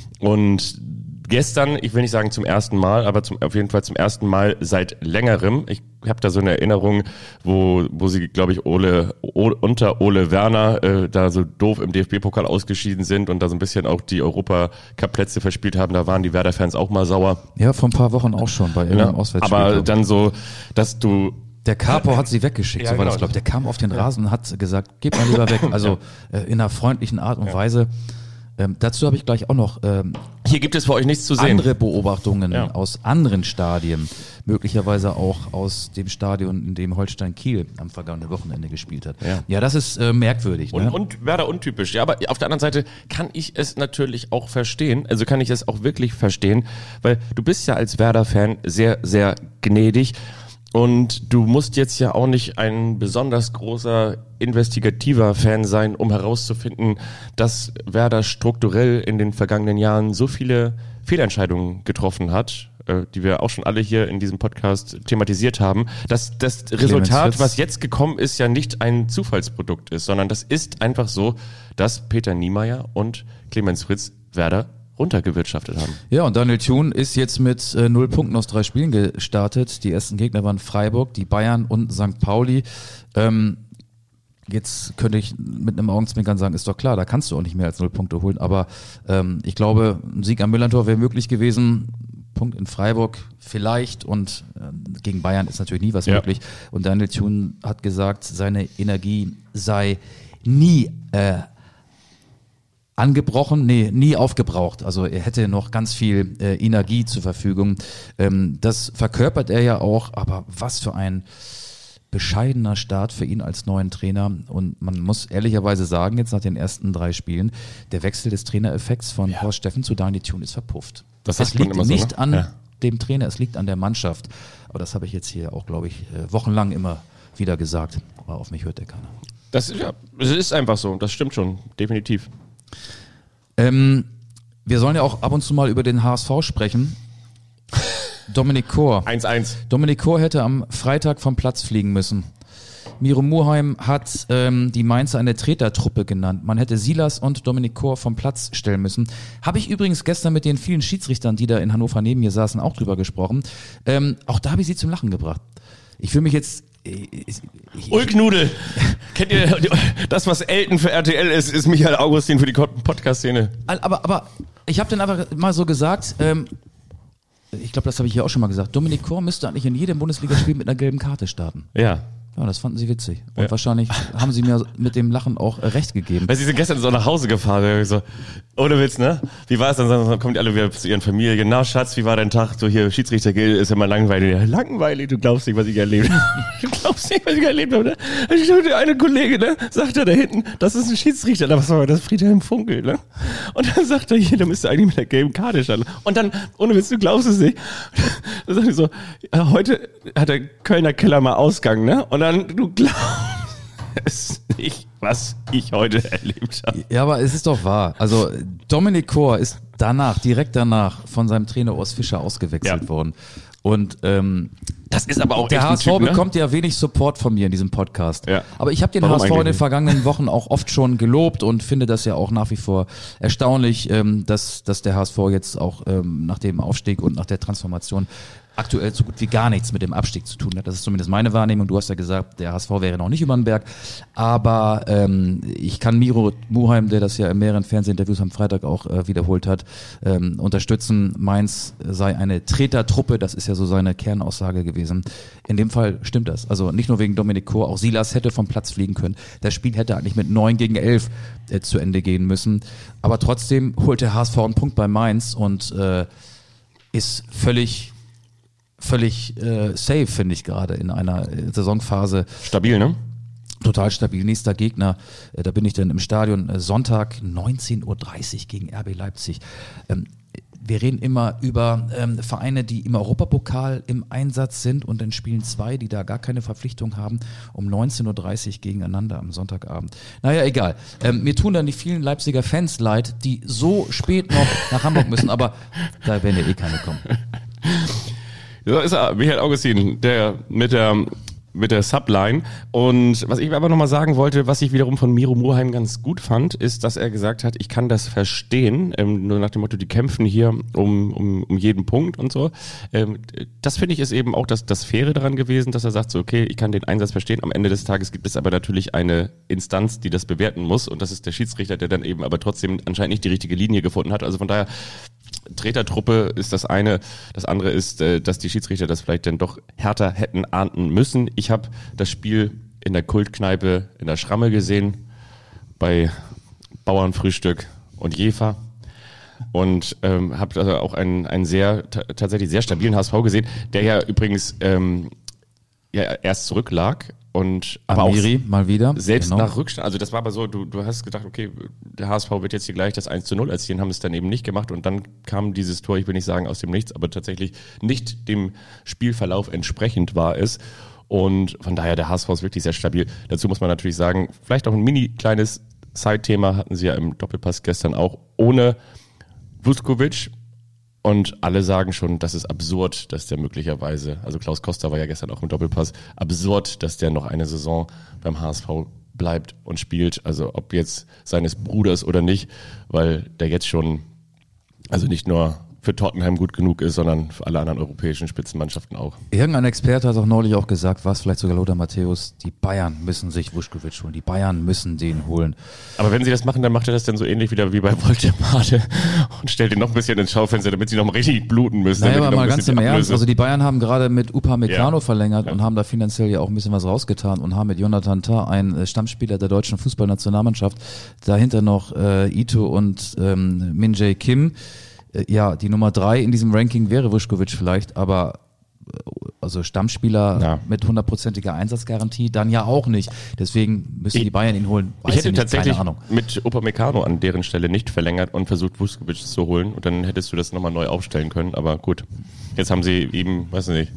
Und gestern, ich will nicht sagen zum ersten Mal, aber auf jeden Fall zum ersten Mal seit längerem. Ich habe da so eine Erinnerung, wo sie, glaube ich, unter Ole Werner da so doof im DFB-Pokal ausgeschieden sind und da so ein bisschen auch die Europacup-Plätze verspielt haben. Da waren die Werder-Fans auch mal sauer. Ja, vor ein paar Wochen auch schon bei irgendeinem Auswärtsspiel. Aber dann so, dass du... Der Capo hat sie weggeschickt, so war das, glaube ich. Der kam auf den Rasen und hat gesagt, gib mal lieber weg. Also in einer freundlichen Art und Weise. Dazu habe ich gleich auch noch hier gibt es für euch nichts zu sehen. Andere Beobachtungen aus anderen Stadien, möglicherweise auch aus dem Stadion, in dem Holstein Kiel am vergangenen Wochenende gespielt hat. Ja, das ist merkwürdig. Ne? Und Werder untypisch. Ja, aber auf der anderen Seite kann ich es natürlich auch verstehen, also kann ich es auch wirklich verstehen, weil du bist ja als Werder-Fan sehr, sehr gnädig. Und du musst jetzt ja auch nicht ein besonders großer investigativer Fan sein, um herauszufinden, dass Werder strukturell in den vergangenen Jahren so viele Fehlentscheidungen getroffen hat, die wir auch schon alle hier in diesem Podcast thematisiert haben, dass das Resultat, was jetzt gekommen ist, ja nicht ein Zufallsprodukt ist, sondern das ist einfach so, dass Peter Niemeyer und Clemens Fritz Werder runtergewirtschaftet haben. Ja, und Daniel Thun ist jetzt mit 0 Punkten aus 3 Spielen gestartet. Die ersten Gegner waren Freiburg, die Bayern und St. Pauli. Jetzt könnte ich mit einem Augenzwinkern sagen, ist doch klar, da kannst du auch nicht mehr als 0 Punkte holen. Aber ich glaube, ein Sieg am Millantor wäre möglich gewesen. Punkt in Freiburg vielleicht und gegen Bayern ist natürlich nie was möglich. Und Daniel Thun hat gesagt, seine Energie sei nie angebrochen, nie aufgebraucht. Also er hätte noch ganz viel Energie zur Verfügung. Das verkörpert er ja auch, aber was für ein bescheidener Start für ihn als neuen Trainer. Und man muss ehrlicherweise sagen, jetzt nach den ersten 3 Spielen, der Wechsel des Trainereffekts von Horst Steffen zu Daniel Thun ist verpufft. Das liegt immer nicht an dem Trainer, es liegt an der Mannschaft. Aber das habe ich jetzt hier auch, glaube ich, wochenlang immer wieder gesagt. Aber auf mich hört der keiner. Das ist einfach so, das stimmt schon, definitiv. Wir sollen ja auch ab und zu mal über den HSV sprechen. Dominik Kor. 1-1. Dominik Kor hätte am Freitag vom Platz fliegen müssen. Miro Muheim hat die Mainzer eine Tretertruppe genannt. Man hätte Silas und Dominik Kor vom Platz stellen müssen. Habe ich übrigens gestern mit den vielen Schiedsrichtern, die da in Hannover neben mir saßen, auch drüber gesprochen. Auch da habe ich sie zum Lachen gebracht. Ich fühle mich jetzt... Ulknudel. Kennt ihr das, was Elton für RTL ist Michael Augustin für die Podcast-Szene. Aber ich habe dann einfach mal so gesagt, ich glaube, das habe ich hier auch schon mal gesagt, Dominik Kor müsste eigentlich in jedem Bundesligaspiel mit einer gelben Karte starten. Ja. Ja, das fanden sie witzig. Und wahrscheinlich haben sie mir mit dem Lachen auch recht gegeben. Weil sie sind gestern so nach Hause gefahren, so, ohne Witz, ne? Wie war es dann? Dann kommen die alle wieder zu ihren Familien. Na, Schatz, wie war dein Tag? So hier, Schiedsrichter ist immer langweilig. Ja, langweilig, du glaubst nicht, was ich erlebt habe. Du glaubst nicht, was ich erlebt habe, ne? Der eine Kollege, ne? Sagt er da hinten, das ist ein Schiedsrichter. Da was war das? Friedhelm Funkel, ne? Und dann sagt er hier, da müsste eigentlich mit der gelben Karte standen. Und dann, ohne Witz, du glaubst es nicht. Dann sagt er so, ja, heute hat der Kölner Keller mal Ausgang, ne? Und dann, du glaubst es nicht, was ich heute erlebt habe. Ja, aber es ist doch wahr. Also Dominik Kor ist direkt danach von seinem Trainer Urs Fischer ausgewechselt worden. Und das ist aber auch der echt HSV ein Typ, ne? bekommt ja wenig Support von mir in diesem Podcast. Ja. Aber ich habe den Warum HSV in eigentlich den nicht? vergangenen Wochen auch oft schon gelobt und finde das ja auch nach wie vor erstaunlich, dass der HSV jetzt auch nach dem Aufstieg und nach der Transformation aktuell so gut wie gar nichts mit dem Abstieg zu tun hat. Das ist zumindest meine Wahrnehmung. Du hast ja gesagt, der HSV wäre noch nicht über den Berg. Aber ich kann Miro Muheim, der das ja in mehreren Fernsehinterviews am Freitag auch wiederholt hat, unterstützen. Mainz sei eine Tretertruppe. Das ist ja so seine Kernaussage gewesen. In dem Fall stimmt das. Also nicht nur wegen Dominik Kor, auch Silas hätte vom Platz fliegen können. Das Spiel hätte eigentlich mit 9-11 zu Ende gehen müssen. Aber trotzdem holt der HSV einen Punkt bei Mainz und ist völlig safe, finde ich gerade in einer Saisonphase. Stabil, ne? Total stabil. Nächster Gegner, da bin ich dann im Stadion, Sonntag 19.30 Uhr gegen RB Leipzig. Wir reden immer über Vereine, die im Europapokal im Einsatz sind und dann spielen zwei, die da gar keine Verpflichtung haben, um 19.30 Uhr gegeneinander am Sonntagabend. Naja, egal. Mir tun dann die vielen Leipziger Fans leid, die so spät noch nach Hamburg müssen, aber da werden ja eh keine kommen. So ist er, Michael Augustin, der mit der Subline. Und was ich aber nochmal sagen wollte, was ich wiederum von Miro Muheim ganz gut fand, ist, dass er gesagt hat, ich kann das verstehen, nur nach dem Motto, die kämpfen hier um jeden Punkt und so. Das finde ich ist eben auch das Faire daran gewesen, dass er sagt so, okay, ich kann den Einsatz verstehen. Am Ende des Tages gibt es aber natürlich eine Instanz, die das bewerten muss und das ist der Schiedsrichter, der dann eben aber trotzdem anscheinend nicht die richtige Linie gefunden hat. Also von daher, Tretertruppe ist das eine. Das andere ist, dass die Schiedsrichter das vielleicht dann doch härter hätten ahnden müssen. Ich habe das Spiel in der Kultkneipe in der Schramme gesehen, bei Bauernfrühstück und Jefer. Und habe also auch einen tatsächlich sehr stabilen HSV gesehen, der ja übrigens erst zurücklag. Und aber Amiri, auch mal wieder. Selbst nach Rückstand, also das war aber so, du hast gedacht, okay, der HSV wird jetzt hier gleich das 1:0 erzielen, haben es dann eben nicht gemacht und dann kam dieses Tor, ich will nicht sagen aus dem Nichts, aber tatsächlich nicht dem Spielverlauf entsprechend war es und von daher der HSV ist wirklich sehr stabil. Dazu muss man natürlich sagen, vielleicht auch ein mini kleines Side-Thema hatten sie ja im Doppelpass gestern auch, ohne Vuskovic. Und alle sagen schon, das ist absurd, dass der möglicherweise, also Klaus Koster war ja gestern auch im Doppelpass, absurd, dass der noch eine Saison beim HSV bleibt und spielt. Also ob jetzt seines Bruders oder nicht, weil der jetzt schon, also nicht nur für Tottenham gut genug ist, sondern für alle anderen europäischen Spitzenmannschaften auch. Irgendein Experte hat auch neulich auch gesagt, was vielleicht sogar Lothar Matthäus, die Bayern müssen sich Vuskovic holen, die Bayern müssen den holen. Aber wenn sie das machen, dann macht er das dann so ähnlich wieder wie bei Woltemade und stellt ihn noch ein bisschen ins Schaufenster, damit sie noch richtig bluten müssen. Naja, aber mal ganz im Ernst, also die Bayern haben gerade mit Upamecano verlängert Ja. und haben da finanziell ja auch ein bisschen was rausgetan und haben mit Jonathan Tah einen Stammspieler der deutschen Fußballnationalmannschaft, dahinter noch Ito und Min Jae Kim. Ja, die Nummer 3 in diesem Ranking wäre Vuskovic vielleicht, aber also Stammspieler mit 100%iger Einsatzgarantie dann ja auch nicht. Deswegen müssen die Bayern ihn holen. Ich hätte nicht, tatsächlich keine Ahnung. mit Upamecano an deren Stelle nicht verlängert und versucht, Vuskovic zu holen und dann hättest du das nochmal neu aufstellen können, aber gut. Jetzt haben sie eben, weiß nicht,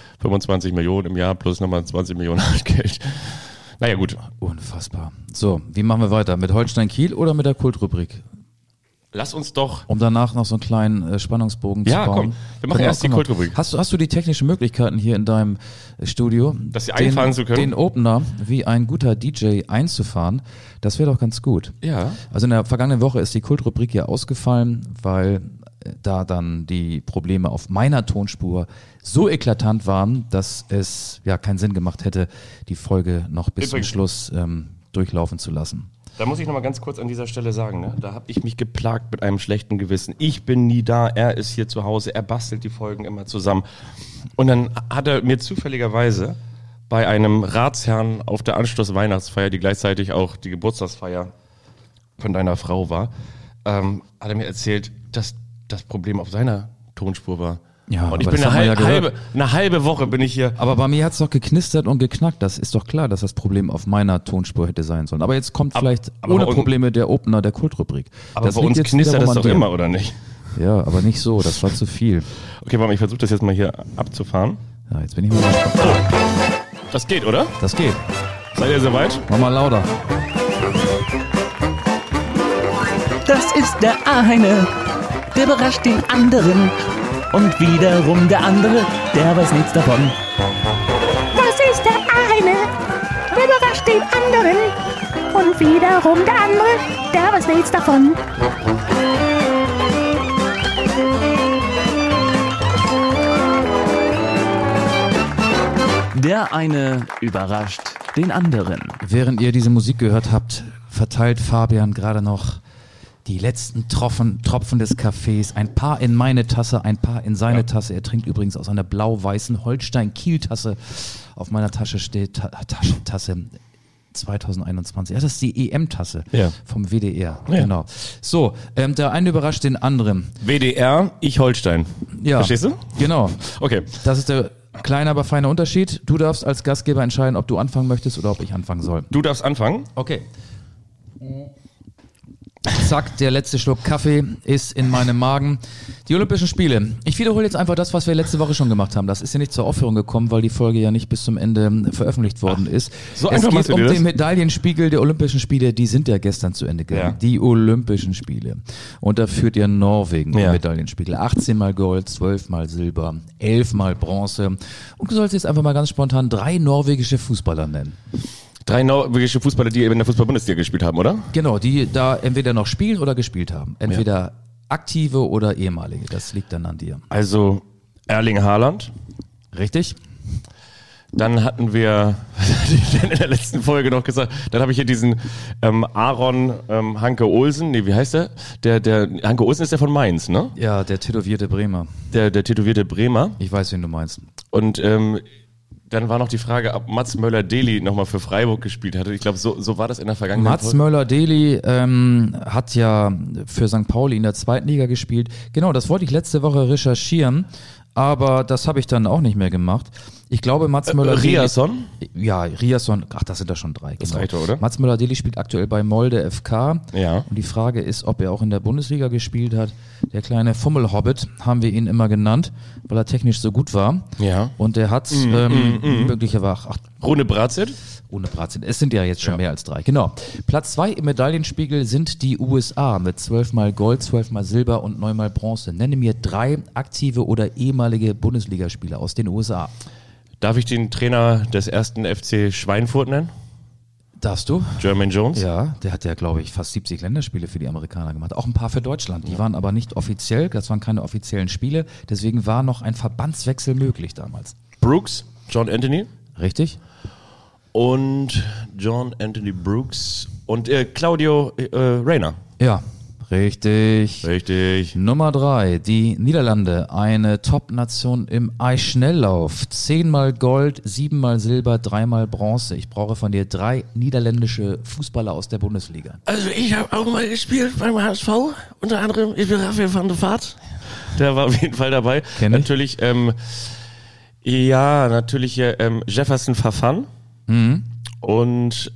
25 Millionen im Jahr plus nochmal 20 Millionen Geld. Naja, gut. Unfassbar. So, wie machen wir weiter? Mit Holstein Kiel oder mit der Kultrubrik? Lass uns doch. Um danach noch so einen kleinen Spannungsbogen zu bauen. Ja, komm, wir machen erst die Kultrubrik. Hast du die technischen Möglichkeiten hier in deinem Studio, Das sie einfahren zu können? Den Opener wie ein guter DJ einzufahren? Das wäre doch ganz gut. Ja. Also in der vergangenen Woche ist die Kultrubrik ja ausgefallen, weil da dann die Probleme auf meiner Tonspur so eklatant waren, dass es ja keinen Sinn gemacht hätte, die Folge noch bis zum Schluss durchlaufen zu lassen. Da muss ich nochmal ganz kurz an dieser Stelle sagen, ne? Da habe ich mich geplagt mit einem schlechten Gewissen. Ich bin nie da, er ist hier zu Hause, er bastelt die Folgen immer zusammen. Und dann hat er mir zufälligerweise bei einem Ratsherrn auf der Anstoß-Weihnachtsfeier, die gleichzeitig auch die Geburtstagsfeier von deiner Frau war, hat er mir erzählt, dass das Problem auf seiner Tonspur war. Ja, und ich bin eine halbe Woche bin ich hier. Aber bei mir hat's doch geknistert und geknackt. Das ist doch klar, dass das Problem auf meiner Tonspur hätte sein sollen. Aber jetzt kommt vielleicht ohne Probleme der Opener der Kultrubrik. Aber bei uns knistert das doch immer, oder nicht? Ja, aber nicht so. Das war zu viel. Okay, warte mal, ich versuche das jetzt mal hier abzufahren. Ja, jetzt bin ich mal gespannt. Oh, das geht, oder? Das geht. Seid ihr soweit? Mach mal lauter. Das ist der eine, der überrascht den anderen. Und wiederum der andere, der weiß nichts davon. Das ist der eine, der überrascht den anderen. Und wiederum der andere, der weiß nichts davon. Der eine überrascht den anderen. Während ihr diese Musik gehört habt, verteilt Fabian gerade noch die letzten Tropfen des Kaffees. Ein paar in meine Tasse, ein paar in seine Tasse. Er trinkt übrigens aus einer blau-weißen Holstein-Kiel-Tasse. Auf meiner Tasche steht Tasse 2021. Ja, das ist die EM-Tasse vom WDR. Ja. Genau. So, der eine überrascht den anderen. WDR, ich Holstein. Ja. Verstehst du? Genau. Okay. Das ist der kleine, aber feine Unterschied. Du darfst als Gastgeber entscheiden, ob du anfangen möchtest oder ob ich anfangen soll. Du darfst anfangen. Okay. Zack, der letzte Schluck Kaffee ist in meinem Magen. Die Olympischen Spiele. Ich wiederhole jetzt einfach das, was wir letzte Woche schon gemacht haben. Das ist ja nicht zur Aufführung gekommen, weil die Folge ja nicht bis zum Ende veröffentlicht worden ist. So es einfach geht um den Medaillenspiegel der Olympischen Spiele. Die sind ja gestern zu Ende gegangen. Ja. Die Olympischen Spiele. Und da führt ja Norwegen den Medaillenspiegel. 18 mal Gold, 12 mal Silber, 11 mal Bronze. Und du sollst jetzt einfach mal ganz spontan 3 norwegische Fußballer nennen. 3 norwegische Fußballer, die in der Fußball-Bundesliga gespielt haben, oder? Genau, die da entweder noch spielen oder gespielt haben. Entweder aktive oder ehemalige. Das liegt dann an dir. Also Erling Haaland. Richtig. Dann hatten wir in der letzten Folge noch gesagt, dann habe ich hier diesen Aaron Hanke Olsen. Nee, wie heißt der? Der Hanke Olsen ist der von Mainz, ne? Ja, der tätowierte Bremer. Der tätowierte Bremer. Ich weiß, wen du meinst. Und dann war noch die Frage, ob Mats Möller-Deli nochmal für Freiburg gespielt hatte. Ich glaube, so war das in der Vergangenheit. Mats Möller-Deli hat ja für St. Pauli in der 2. Liga gespielt. Genau, das wollte ich letzte Woche recherchieren, aber das habe ich dann auch nicht mehr gemacht. Ich glaube, Mats Möller-Deli... Riasson? Ja, Riasson. Ach, das sind da schon 3. Das genau. reicht, oder? Mats Möller-Deli spielt aktuell bei Molde FK. Ja. Und die Frage ist, ob er auch in der Bundesliga gespielt hat. Der kleine Fummelhobbit haben wir ihn immer genannt, weil er technisch so gut war. Ja. Und der hat möglicherweise... Rune Bratzett? Ohne Bratzett. Es sind ja jetzt schon mehr als 3. Genau. Platz 2 im Medaillenspiegel sind die USA mit 12 mal Gold, 12 mal Silber und 9 mal Bronze. Nenne mir 3 aktive oder ehemalige Bundesligaspieler aus den USA. Darf ich den Trainer des 1. FC Schweinfurt nennen? Darfst du? Jermaine Jones? Ja, der hat ja, glaube ich, fast 70 Länderspiele für die Amerikaner gemacht. Auch ein paar für Deutschland. Die waren aber nicht offiziell, das waren keine offiziellen Spiele. Deswegen war noch ein Verbandswechsel möglich damals. Brooks, John Anthony. Richtig. Und John Anthony Brooks und Claudio Reyna. Ja, richtig. Richtig. Nummer 3, die Niederlande, eine Top-Nation im Eisschnelllauf. 10 mal Gold, 7 mal Silber, 3 mal Bronze. Ich brauche von dir 3 niederländische Fußballer aus der Bundesliga. Also ich habe auch mal gespielt beim HSV, unter anderem, ich bin Raphael van der Vaart. Der war auf jeden Fall dabei. Kenn ich. Natürlich, natürlich Jefferson Farfan und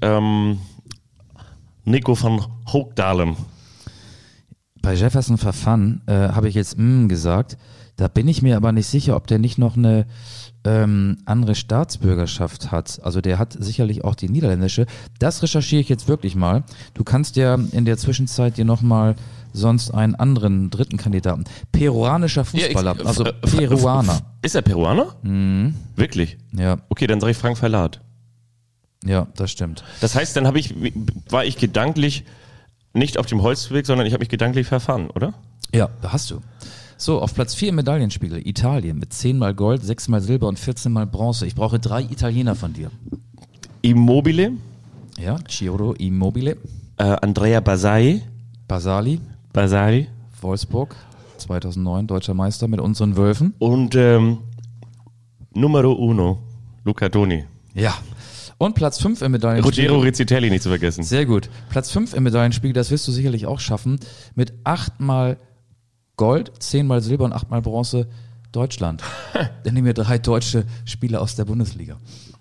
Nico van Hoogdalen. Bei Jefferson Farfan habe ich jetzt gesagt. Da bin ich mir aber nicht sicher, ob der nicht noch eine andere Staatsbürgerschaft hat. Also der hat sicherlich auch die niederländische. Das recherchiere ich jetzt wirklich mal. Du kannst ja in der Zwischenzeit dir nochmal sonst einen anderen dritten Kandidaten. Peruanischer Fußballer, also Peruaner. Ist er Peruaner? Mhm. Wirklich? Ja. Okay, dann sage ich Frank Verlat. Ja, das stimmt. Das heißt, dann war ich gedanklich nicht auf dem Holzweg, sondern ich habe mich gedanklich verfahren, oder? Ja, da hast du. So, auf Platz 4 im Medaillenspiegel, Italien mit 10 mal Gold, 6 mal Silber und 14 mal Bronze. Ich brauche 3 Italiener von dir. Immobile. Ja, Ciro Immobile. Andrea Basali. Basali. Wolfsburg, 2009, deutscher Meister mit unseren Wölfen. Und Numero 1, Luca Toni. Ja. Und Platz 5 im Medaillenspiegel. Ruggero Rizzitelli nicht zu vergessen. Sehr gut. Platz 5 im Medaillenspiegel, das wirst du sicherlich auch schaffen. Mit 8-mal Gold, 10-mal Silber und 8-mal Bronze Deutschland. Dann nehmen wir 3 deutsche Spieler aus der Bundesliga.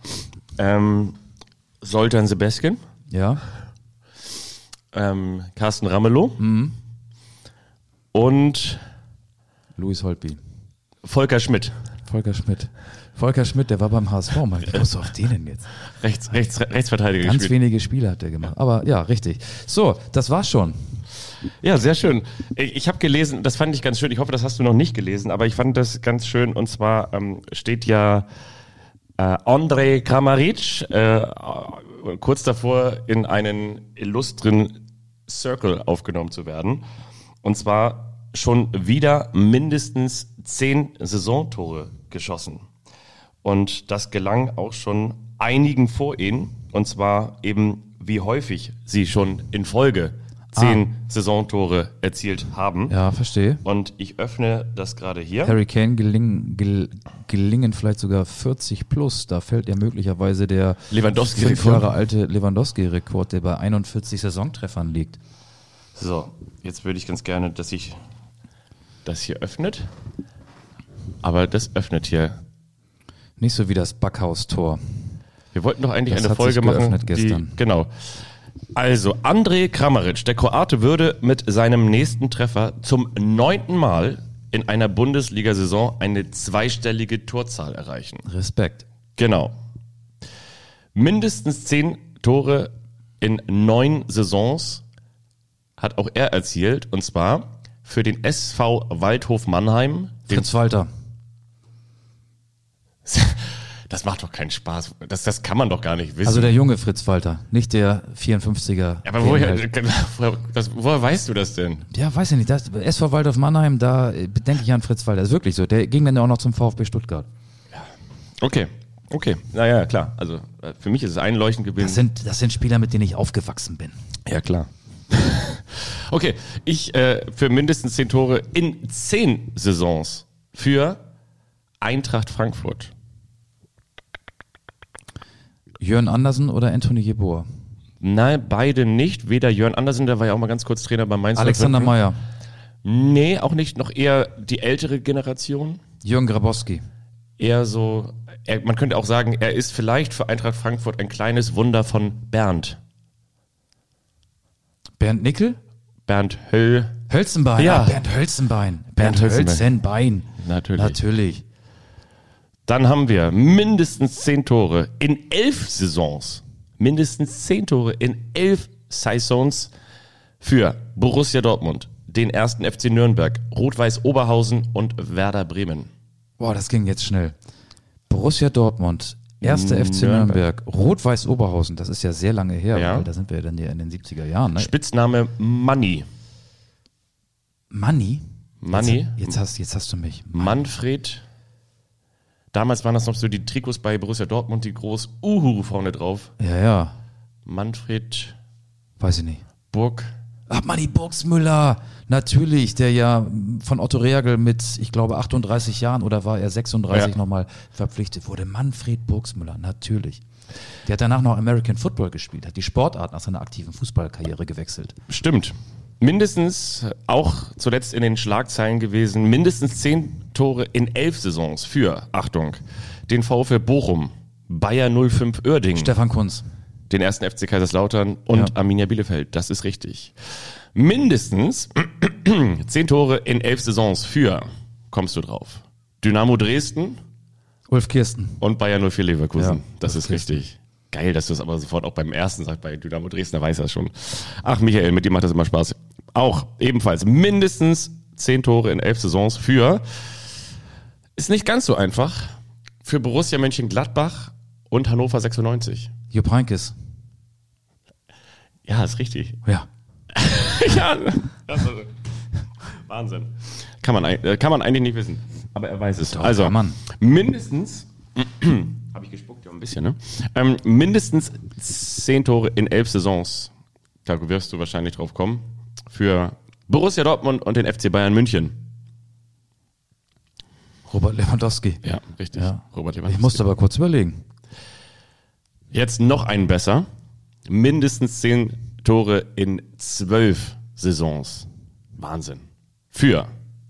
Zoltan Sebastian, Ja. Carsten Ramelow und Louis Holtby. Volker Schmidt. Volker Schmidt, der war beim HSV. Mal, wie kommst du auf den denn jetzt? Rechtsverteidiger Ganz gespielt. wenige Spiele hat der gemacht. Aber ja, richtig. So, das war's schon. Ja, sehr schön. Ich habe gelesen, das fand ich ganz schön. Ich hoffe, das hast du noch nicht gelesen, aber ich fand das ganz schön. Und zwar steht ja Andrej Kramaric kurz davor, in einen illustren Circle aufgenommen zu werden. Und zwar schon wieder mindestens 10 Saisontore geschossen. Und das gelang auch schon einigen vor ihnen. Und zwar eben, wie häufig sie schon in Folge 10 Saisontore erzielt haben. Ja, verstehe. Und ich öffne das gerade hier. Harry Kane gelingen vielleicht sogar 40 plus. Da fällt ja möglicherweise der 5 Jahre alte Lewandowski-Rekord, der bei 41 Saisontreffern liegt. So, jetzt würde ich ganz gerne, dass sich das hier öffnet. Aber das öffnet hier. Nicht so wie das Backhaus-Tor. Wir wollten doch eigentlich Das eine hat Folge sich machen. geöffnet gestern. Genau. Also, Andrej Kramaric, der Kroate, würde mit seinem nächsten Treffer zum 9. Mal in einer Bundesliga-Saison eine zweistellige Torzahl erreichen. Respekt. Genau. Mindestens 10 Tore in 9 Saisons hat auch er erzielt. Und zwar für den SV Waldhof Mannheim. Fritz Walter. Das macht doch keinen Spaß. Das kann man doch gar nicht wissen. Also der junge Fritz Walter, nicht der 54er. Aber woher weißt du das denn? Ja, weiß ich nicht. Das SV Waldhof Mannheim, da denke ich an Fritz Walter. Das ist wirklich so. Der ging dann ja auch noch zum VfB Stuttgart. Okay. Naja, klar. Also für mich ist es einleuchtend gewesen. Das sind Spieler, mit denen ich aufgewachsen bin. Ja, klar. Okay, ich für mindestens 10 Tore in 10 Saisons für Eintracht Frankfurt. Jörn Andersen oder Anthony Jeboa? Nein, beide nicht. Weder Jörn Andersen, der war ja auch mal ganz kurz Trainer bei Mainz. Alexander 05. Meyer. Nee, auch nicht. Noch eher die ältere Generation. Jürgen Grabowski. Eher so, man könnte auch sagen, er ist vielleicht für Eintracht Frankfurt ein kleines Wunder von Bernd. Bernd Nickel? Bernd Höll. Hölzenbein. Ja. Bernd Hölzenbein. Bernd Hölzenbein. Natürlich. Dann haben wir mindestens 10 Tore in 11 Saisons. Mindestens 10 Tore in 11 Saisons für Borussia Dortmund, den 1. FC Nürnberg, Rot-Weiß Oberhausen und Werder Bremen. Boah, das ging jetzt schnell. Borussia Dortmund, 1. FC Nürnberg, Rot-Weiß Oberhausen, das ist ja sehr lange her, Ja. weil da sind wir ja dann ja in den 70er Jahren. Ne? Spitzname Manni. Manni? Manni. Jetzt hast du mich. Manfred. Damals waren das noch so die Trikots bei Borussia Dortmund, die groß Uhu vorne drauf. Ja. Manfred Weiß ich nicht. Burg. Ach, Manni Burgsmüller, natürlich, der ja von Otto Reagel mit, ich glaube, 38 Jahren oder war er 36 nochmal verpflichtet wurde. Manfred Burgsmüller, natürlich. Der hat danach noch American Football gespielt, hat die Sportart nach seiner aktiven Fußballkarriere gewechselt. Stimmt. Mindestens, auch zuletzt in den Schlagzeilen gewesen, mindestens 10 Tore in 11 Saisons für, Achtung, den VfL Bochum, Bayer 05 Uerdingen, Stefan Kunz. den 1. FC Kaiserslautern und Ja. Arminia Bielefeld. Das ist richtig. Mindestens 10 Tore in 11 Saisons für, kommst du drauf, Dynamo Dresden Ulf Kirsten. und Bayer 04 Leverkusen. Ja, das Ulf ist Kirsten. richtig. Geil, dass du es aber sofort auch beim ersten sagst, bei Dynamo Dresden, da weiß er es schon. Ach, Michael, mit dir macht das immer Spaß. Auch ebenfalls mindestens 10 Tore in 11 Saisons für, ist nicht ganz so einfach, für Borussia Mönchengladbach und Hannover 96. Jupp Heynckes. Ja, ist richtig. Ja. Ja, das ist Wahnsinn. Kann man eigentlich nicht wissen, aber er weiß es. Doch, Also, kann man. mindestens, habe ich gespuckt, ja ein bisschen, ne? Mindestens 10 Tore in 11 Saisons. Da wirst du wahrscheinlich drauf kommen. Für Borussia Dortmund und den FC Bayern München. Robert Lewandowski. Ja, richtig. Ja. Robert Ich musste aber kurz überlegen. Jetzt noch einen besser. Mindestens 10 Tore in 12 Saisons. Wahnsinn. Für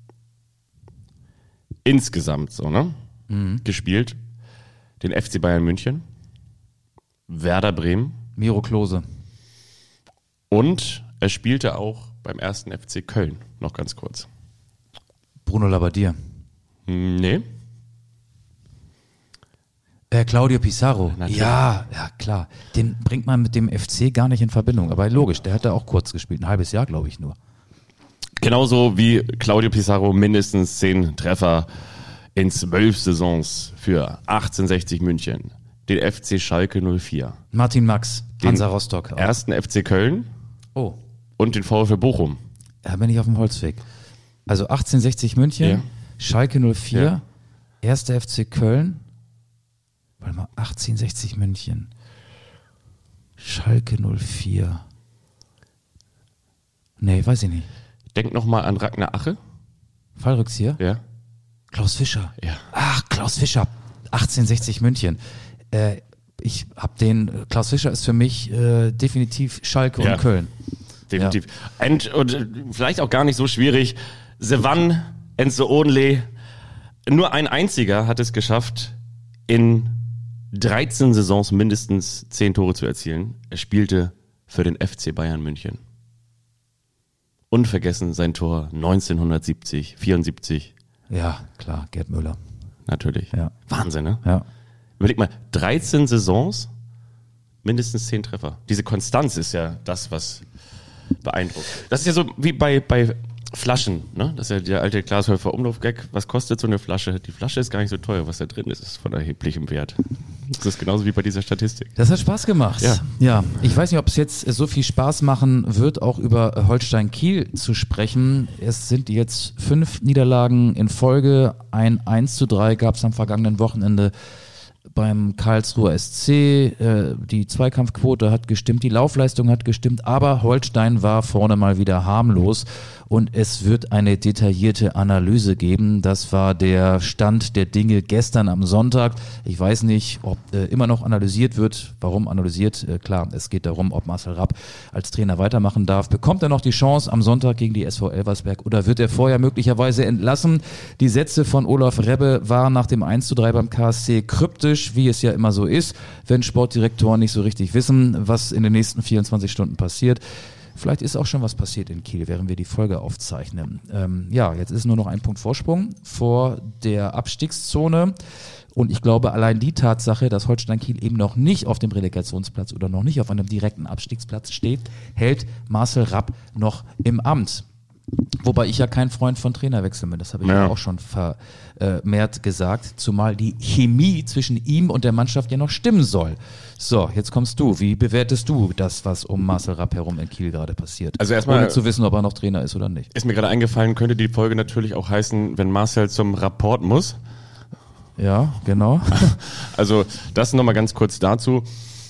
insgesamt so, ne? Gespielt den FC Bayern München, Werder Bremen. Miro Klose. Und er spielte auch beim 1. FC Köln. Noch ganz kurz. Bruno Labbadia. Nee. Claudio Pizarro. Natürlich. Ja, klar. Den bringt man mit dem FC gar nicht in Verbindung. Aber logisch, der hat da auch kurz gespielt. Ein halbes Jahr, glaube ich, nur. Genauso wie Claudio Pizarro mindestens 10 Treffer in 12 Saisons für 1860 München. Den FC Schalke 04. Martin Max, Hansa Rostock. 1. FC Köln Oh, und den VfL Bochum. da bin ich auf dem Holzweg. Also 1860 München, Ja. Schalke 04, Ja. 1. FC Köln. Warte mal, 1860 München. Schalke 04. Nee, weiß ich nicht. Denk nochmal an Ragnar Ache. Fallrückzieher? Ja. Klaus Fischer. Ja. Ach, Klaus Fischer. 1860 München. Ich hab Klaus Fischer ist für mich definitiv Schalke Ja. und Köln. Definitiv. Und vielleicht auch gar nicht so schwierig. Sevan Enzo-Onle, nur ein einziger hat es geschafft, in 13 Saisons mindestens 10 Tore zu erzielen. Er spielte für den FC Bayern München. Unvergessen sein Tor 1970, 74. Ja, klar, Gerd Müller. Natürlich. Ja. Wahnsinn, ne? Ja. Überleg mal, 13 Saisons, mindestens 10 Treffer. Diese Konstanz ist ja das, was beeindruckt. Das ist ja so wie bei Flaschen, ne? Das ist ja der alte Glashäufer Umlaufgag. Was kostet so eine Flasche? Die Flasche ist gar nicht so teuer. Was da drin ist, ist von erheblichem Wert. Das ist genauso wie bei dieser Statistik. Das hat Spaß gemacht. Ja, ich weiß nicht, ob es jetzt so viel Spaß machen wird, auch über Holstein Kiel zu sprechen. Es sind jetzt 5 Niederlagen in Folge. Ein 1:3 gab es am vergangenen Wochenende beim Karlsruher SC. Die Zweikampfquote hat gestimmt, die Laufleistung hat gestimmt, aber Holstein war vorne mal wieder harmlos und es wird eine detaillierte Analyse geben. Das war der Stand der Dinge gestern am Sonntag. Ich weiß nicht, ob immer noch analysiert wird. Warum analysiert? Klar, es geht darum, ob Marcel Rapp als Trainer weitermachen darf. Bekommt er noch die Chance am Sonntag gegen die SV Elversberg oder wird er vorher möglicherweise entlassen? Die Sätze von Olaf Rebbe waren nach dem 1:3 beim KSC kryptisch, wie es ja immer so ist, wenn Sportdirektoren nicht so richtig wissen, was in den nächsten 24 Stunden passiert. Vielleicht ist auch schon was passiert in Kiel, während wir die Folge aufzeichnen. Jetzt ist nur noch ein Punkt Vorsprung vor der Abstiegszone. Und ich glaube, allein die Tatsache, dass Holstein Kiel eben noch nicht auf dem Relegationsplatz oder noch nicht auf einem direkten Abstiegsplatz steht, hält Marcel Rapp noch im Amt. Wobei ich ja kein Freund von Trainerwechseln bin, das habe ich ja auch schon vermehrt gesagt, zumal die Chemie zwischen ihm und der Mannschaft ja noch stimmen soll. So, jetzt kommst du. Wie bewertest du das, was um Marcel Rapp herum in Kiel gerade passiert? Also erstmal, ohne zu wissen, ob er noch Trainer ist oder nicht. Ist mir gerade eingefallen, könnte die Folge natürlich auch heißen, wenn Marcel zum Rapport muss. Ja, genau. Also das nochmal ganz kurz dazu.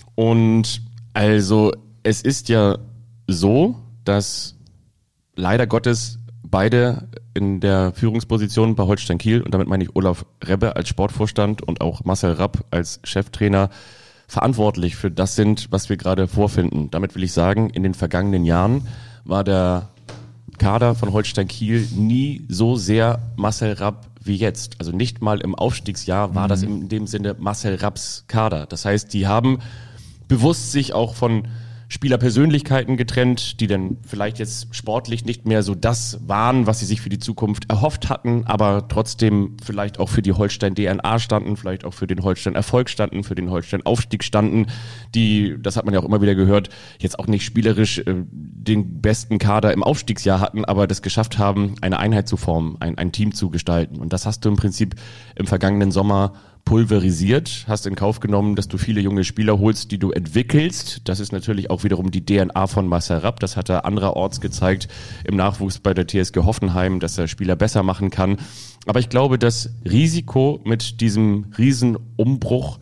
Und also es ist ja so, dass leider Gottes beide in der Führungsposition bei Holstein Kiel, und damit meine ich Olaf Rebbe als Sportvorstand und auch Marcel Rapp als Cheftrainer, verantwortlich für das sind, was wir gerade vorfinden. Damit will ich sagen, in den vergangenen Jahren war der Kader von Holstein Kiel nie so sehr Marcel Rapp wie jetzt. Also nicht mal im Aufstiegsjahr war das in dem Sinne Marcel Rapps Kader. Das heißt, die haben bewusst sich auch von Spielerpersönlichkeiten getrennt, die dann vielleicht jetzt sportlich nicht mehr so das waren, was sie sich für die Zukunft erhofft hatten, aber trotzdem vielleicht auch für die Holstein-DNA standen, vielleicht auch für den Holstein-Erfolg standen, für den Holstein-Aufstieg standen, die, das hat man ja auch immer wieder gehört, jetzt auch nicht spielerisch den besten Kader im Aufstiegsjahr hatten, aber das geschafft haben, eine Einheit zu formen, ein Team zu gestalten. Und das hast du im Prinzip im vergangenen Sommer pulverisiert, hast in Kauf genommen, dass du viele junge Spieler holst, die du entwickelst. Das ist natürlich auch wiederum die DNA von Marcel Rapp. Das hat er andererorts gezeigt im Nachwuchs bei der TSG Hoffenheim, dass er Spieler besser machen kann. Aber ich glaube, das Risiko mit diesem Riesenumbruch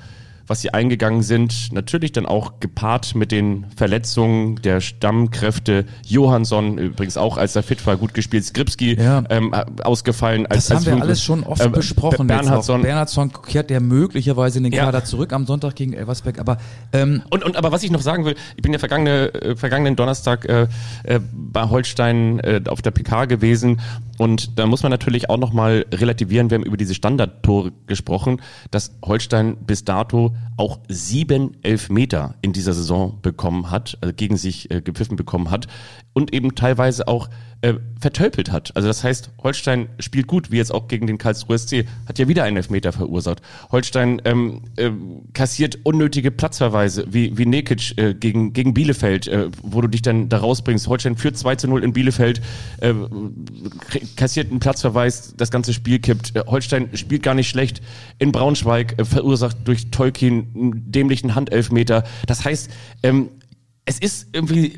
was sie eingegangen sind. Natürlich dann auch gepaart mit den Verletzungen der Stammkräfte. Johansson übrigens auch, als er fit war, gut gespielt. Skripski ausgefallen. Das haben wir alles schon oft besprochen. Bernhardsson kehrt ja möglicherweise in den Kader zurück am Sonntag gegen Elversberg. Aber aber was ich noch sagen will, ich bin ja vergangenen Donnerstag bei Holstein auf der PK gewesen. Und da muss man natürlich auch nochmal relativieren, wir haben über diese Standardtore gesprochen, dass Holstein bis dato auch 7 Elfmeter in dieser Saison bekommen hat, also gegen sich gepfiffen bekommen hat und eben teilweise auch vertölpelt hat. Also das heißt, Holstein spielt gut, wie jetzt auch gegen den Karlsruher SC, hat ja wieder einen Elfmeter verursacht. Holstein kassiert unnötige Platzverweise, wie Nekic gegen Bielefeld, wo du dich dann da rausbringst. Holstein führt 2-0 in Bielefeld, kassiert einen Platzverweis, das ganze Spiel kippt. Holstein spielt gar nicht schlecht in Braunschweig, verursacht durch Tolkien einen dämlichen Handelfmeter. Das heißt, es ist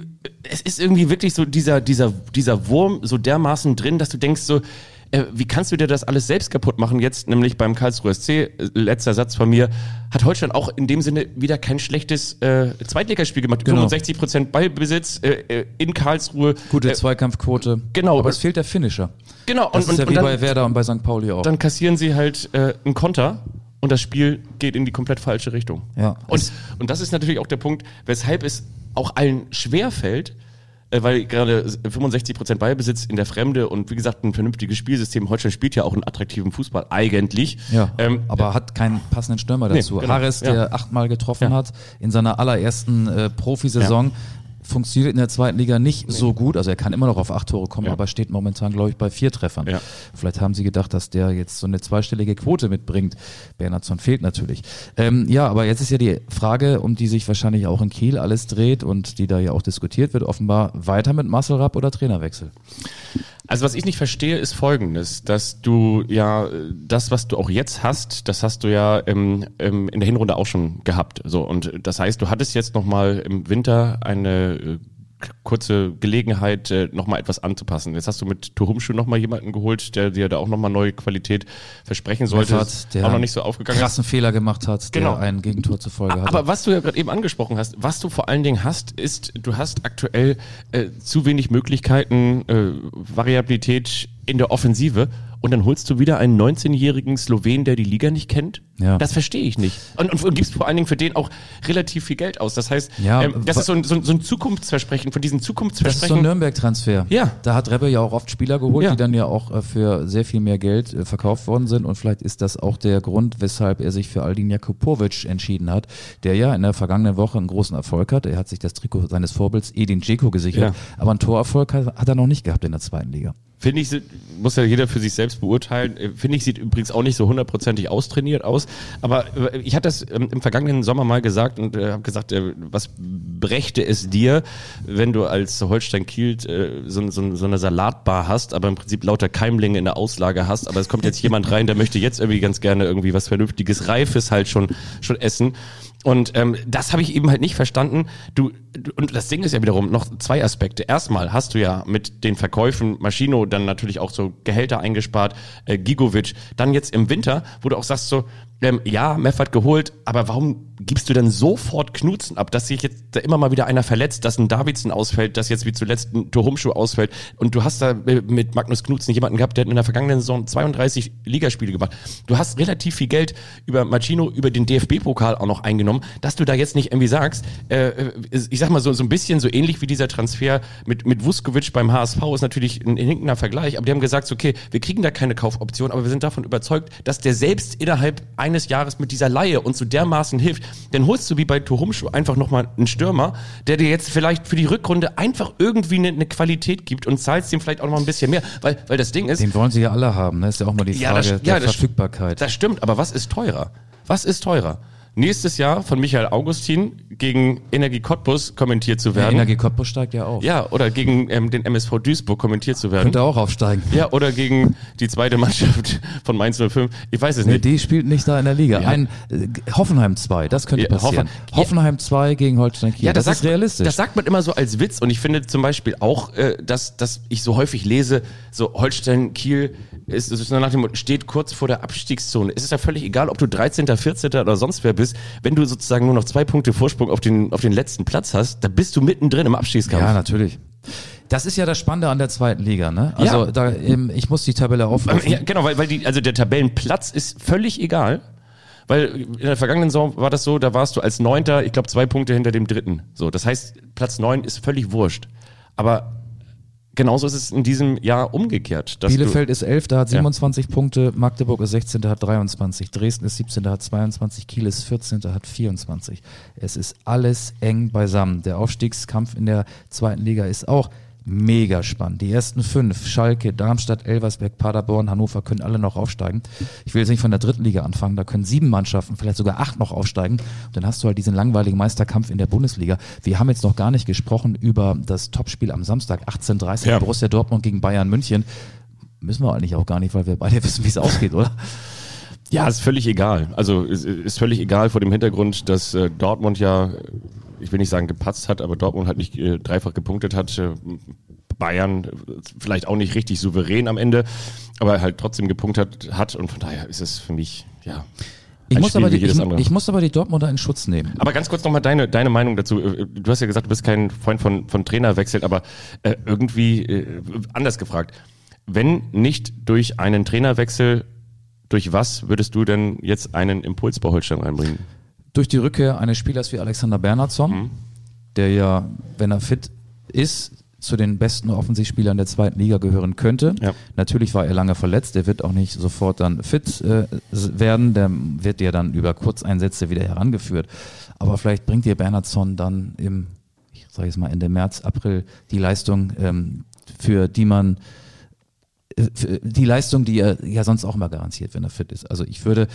irgendwie wirklich so dieser Wurm so dermaßen drin, dass du denkst so, wie kannst du dir das alles selbst kaputt machen? Jetzt nämlich beim Karlsruher SC, letzter Satz von mir, hat Holstein auch in dem Sinne wieder kein schlechtes Zweitligaspiel gemacht. Genau. 65% Ballbesitz in Karlsruhe. Gute Zweikampfquote. Genau. Aber es fehlt der Finisher. Genau. Das ist ja wie bei Werder und bei St. Pauli auch. Dann kassieren sie halt einen Konter. Und das Spiel geht in die komplett falsche Richtung. Ja. Und das ist natürlich auch der Punkt, weshalb es auch allen schwerfällt, weil gerade 65% Ballbesitz in der Fremde und wie gesagt ein vernünftiges Spielsystem. Holstein spielt ja auch einen attraktiven Fußball eigentlich. Ja, aber hat keinen passenden Stürmer dazu. Nee, genau. Harris, der 8-mal getroffen hat in seiner allerersten Profisaison. Funktioniert in der zweiten Liga nicht so gut, also er kann immer noch auf 8 Tore kommen, aber steht momentan, glaube ich, bei 4 Treffern. Ja. Vielleicht haben sie gedacht, dass der jetzt so eine zweistellige Quote mitbringt. Bernhardsson fehlt natürlich. Aber jetzt ist ja die Frage, um die sich wahrscheinlich auch in Kiel alles dreht und die da ja auch diskutiert wird, offenbar weiter mit Marcel Rapp oder Trainerwechsel? Also was ich nicht verstehe, ist Folgendes, dass du ja das, was du auch jetzt hast, das hast du ja in der Hinrunde auch schon gehabt. So, und das heißt, du hattest jetzt nochmal im Winter eine kurze Gelegenheit, nochmal etwas anzupassen. Jetzt hast du mit Tuhumschu nochmal jemanden geholt, der dir da auch nochmal neue Qualität versprechen sollte. Der auch noch nicht so aufgegangen krassen Fehler gemacht hat, der ein Gegentor zur Folge hatte. Aber was du ja gerade eben angesprochen hast, was du vor allen Dingen hast, ist, du hast aktuell zu wenig Möglichkeiten, Variabilität in der Offensive. Und dann holst du wieder einen 19-jährigen Slowen, der die Liga nicht kennt? Ja. Das verstehe ich nicht. Und gibst vor allen Dingen für den auch relativ viel Geld aus. Das heißt, das ist so ein Zukunftsversprechen, von diesen Zukunftsversprechen. Das ist so ein Nürnberg-Transfer. Ja. Da hat Rebbe ja auch oft Spieler geholt, die dann ja auch für sehr viel mehr Geld verkauft worden sind. Und vielleicht ist das auch der Grund, weshalb er sich für Aldin Jakupovic entschieden hat, der ja in der vergangenen Woche einen großen Erfolg hat. Er hat sich das Trikot seines Vorbilds Edin Dzeko gesichert. Ja. Aber einen Torerfolg hat er noch nicht gehabt in der zweiten Liga. Finde ich, muss ja jeder für sich selbst beurteilen. Finde ich, sieht übrigens auch nicht so 100% austrainiert aus. Aber ich hatte das im vergangenen Sommer mal gesagt und habe gesagt, was brächte es dir, wenn du als Holstein Kiel so eine Salatbar hast, aber im Prinzip lauter Keimlinge in der Auslage hast. Aber es kommt jetzt jemand rein, der möchte jetzt irgendwie ganz gerne irgendwie was Vernünftiges, Reifes halt schon essen. Und das habe ich eben halt nicht verstanden. Und das Ding ist ja wiederum noch 2 Aspekte. Erstmal hast du ja mit den Verkäufen Maschino dann natürlich auch so Gehälter eingespart, Gigovic. Dann jetzt im Winter, wo du auch sagst so, Meffert geholt, aber warum gibst du dann sofort Knutzen ab, dass sich jetzt da immer mal wieder einer verletzt, dass ein Davidson ausfällt, dass jetzt wie zuletzt ein Tuhumschu ausfällt und du hast da mit Magnus Knutzen jemanden gehabt, der hat in der vergangenen Saison 32 Ligaspiele gemacht. Du hast relativ viel Geld über Machino, über den DFB-Pokal auch noch eingenommen, dass du da jetzt nicht irgendwie sagst, ich sag mal so ein bisschen so ähnlich wie dieser Transfer mit Vuskovic beim HSV ist natürlich ein hinkender Vergleich, aber die haben gesagt, okay, wir kriegen da keine Kaufoption, aber wir sind davon überzeugt, dass der selbst innerhalb eines Jahres mit dieser Leihe uns so dermaßen hilft, dann holst du wie bei Tuhumschu einfach nochmal einen Stürmer, der dir jetzt vielleicht für die Rückrunde einfach irgendwie eine Qualität gibt und zahlst ihm vielleicht auch noch mal ein bisschen mehr, weil das Ding ist... Den wollen sie ja alle haben, ne? Ist ja auch mal die Frage der Verfügbarkeit. Das stimmt, aber was ist teurer? Was ist teurer? Nächstes Jahr von Michael Augustin gegen Energie Cottbus kommentiert zu werden. Energie Cottbus steigt ja auf. Ja, oder gegen den MSV Duisburg kommentiert zu werden. Könnte auch aufsteigen. Ja, oder gegen die zweite Mannschaft von Mainz 05. Ich weiß es nicht. Die spielt nicht da in der Liga. Ja. Hoffenheim 2, das könnte passieren. Hoffenheim 2 gegen Holstein Kiel. Ja, das ist realistisch. Das sagt man immer so als Witz und ich finde zum Beispiel auch, dass ich so häufig lese, so Holstein Kiel ist nach dem Motto, steht kurz vor der Abstiegszone. Es ist ja völlig egal, ob du 13., 14. oder sonst wer bist. wenn du sozusagen nur noch 2 Punkte Vorsprung auf den letzten Platz hast, da bist du mittendrin im Abstiegskampf. Ja, natürlich. Das ist ja das Spannende an der zweiten Liga, ne? Also ich muss die Tabelle aufrufen. Ja, genau, weil der Tabellenplatz ist völlig egal. Weil in der vergangenen Saison war das so, da warst du als 9., ich glaube 2 Punkte hinter dem 3. So, das heißt, Platz 9 ist völlig wurscht. Aber genauso ist es in diesem Jahr umgekehrt. Bielefeld ist 11., hat 27 Punkte, Magdeburg ist 16., hat 23, Dresden ist 17., hat 22, Kiel ist 14., hat 24. Es ist alles eng beisammen. Der Aufstiegskampf in der zweiten Liga ist auch mega spannend. Die ersten 5, Schalke, Darmstadt, Elversberg, Paderborn, Hannover, können alle noch aufsteigen. Ich will jetzt nicht von der dritten Liga anfangen, da können 7 Mannschaften, vielleicht sogar 8 noch aufsteigen. Und dann hast du halt diesen langweiligen Meisterkampf in der Bundesliga. Wir haben jetzt noch gar nicht gesprochen über das Topspiel am Samstag, 18:30 Uhr, Borussia Dortmund gegen Bayern München. Müssen wir eigentlich auch gar nicht, weil wir beide wissen, wie es ausgeht, oder? Ja, ist völlig egal. Also ist völlig egal vor dem Hintergrund, dass Dortmund ja, ich will nicht sagen gepatzt hat, aber Dortmund halt nicht dreifach gepunktet hat. Bayern vielleicht auch nicht richtig souverän am Ende, aber halt trotzdem gepunktet hat und von daher ist es für mich, ja. Ich muss aber die Dortmunder in Schutz nehmen. Aber ganz kurz nochmal deine Meinung dazu. Du hast ja gesagt, du bist kein Freund von Trainerwechseln, aber irgendwie anders gefragt. Wenn nicht durch einen Trainerwechsel, durch was würdest du denn jetzt einen Impuls bei Holstein reinbringen? Durch die Rückkehr eines Spielers wie Alexander Bernhardsson, der ja, wenn er fit ist, zu den besten Offensivspielern der zweiten Liga gehören könnte. Ja. Natürlich war er lange verletzt, der wird auch nicht sofort dann fit werden, der wird ja dann über Kurzeinsätze wieder herangeführt. Aber vielleicht bringt dir Bernhardsson dann ich sage jetzt mal Ende März, April die Leistung, die er ja sonst auch immer garantiert, wenn er fit ist. Also ich würde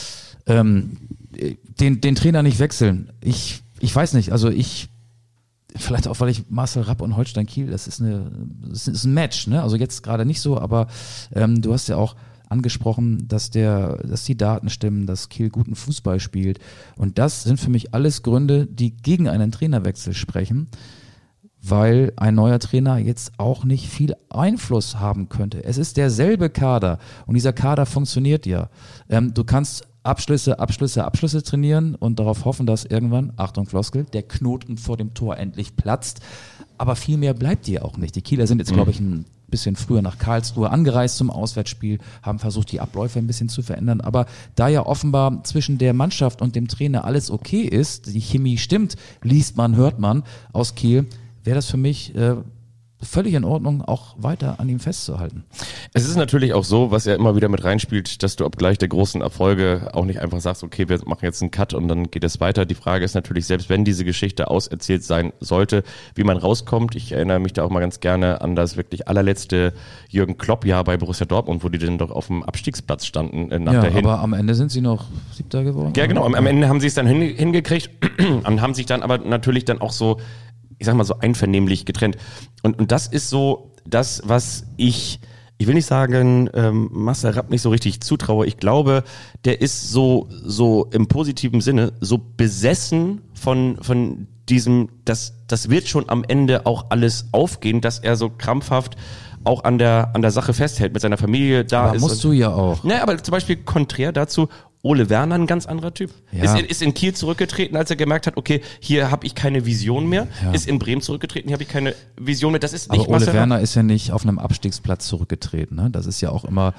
den Trainer nicht wechseln. Ich weiß nicht, also vielleicht auch, weil ich Marcel Rapp und Holstein Kiel, das ist ein Match, ne? Also jetzt gerade nicht so, aber du hast ja auch angesprochen, dass die Daten stimmen, dass Kiel guten Fußball spielt. Und das sind für mich alles Gründe, die gegen einen Trainerwechsel sprechen, weil ein neuer Trainer jetzt auch nicht viel Einfluss haben könnte. Es ist derselbe Kader und dieser Kader funktioniert ja. Du kannst Abschlüsse trainieren und darauf hoffen, dass irgendwann, Achtung Floskel, der Knoten vor dem Tor endlich platzt. Aber viel mehr bleibt dir auch nicht. Die Kieler sind jetzt, glaube ich, ein bisschen früher nach Karlsruhe angereist zum Auswärtsspiel, haben versucht, die Abläufe ein bisschen zu verändern. Aber da ja offenbar zwischen der Mannschaft und dem Trainer alles okay ist, die Chemie stimmt, liest man, hört man aus Kiel, wäre das für mich völlig in Ordnung, auch weiter an ihm festzuhalten. Es ist natürlich auch so, was ja immer wieder mit reinspielt, dass du obgleich der großen Erfolge auch nicht einfach sagst, okay, wir machen jetzt einen Cut und dann geht es weiter. Die Frage ist natürlich, selbst wenn diese Geschichte auserzählt sein sollte, wie man rauskommt. Ich erinnere mich da auch mal ganz gerne an das wirklich allerletzte Jürgen Klopp-Jahr bei Borussia Dortmund, wo die dann doch auf dem Abstiegsplatz standen. Aber am Ende sind sie noch 7. geworden. Ja, genau. Am Ende haben sie es dann hingekriegt und haben sich dann aber natürlich dann auch so, ich sag mal so einvernehmlich getrennt. Und das ist so das, was ich will nicht sagen, Marcel Rapp nicht so richtig zutraue. Ich glaube, der ist so im positiven Sinne so besessen von diesem, das wird schon am Ende auch alles aufgehen, dass er so krampfhaft auch an der Sache festhält, mit seiner Familie da aber ist. Musst du ja auch. Naja, aber zum Beispiel konträr dazu, Ole Werner, ein ganz anderer Typ. Ja. Ist in Kiel zurückgetreten, als er gemerkt hat, okay, hier habe ich keine Vision mehr. Ja. Ist in Bremen zurückgetreten, hier habe ich keine Vision mehr. Das ist nicht aber Ole Werner ist ja nicht auf einem Abstiegsplatz zurückgetreten. Ne? Das ist ja auch immer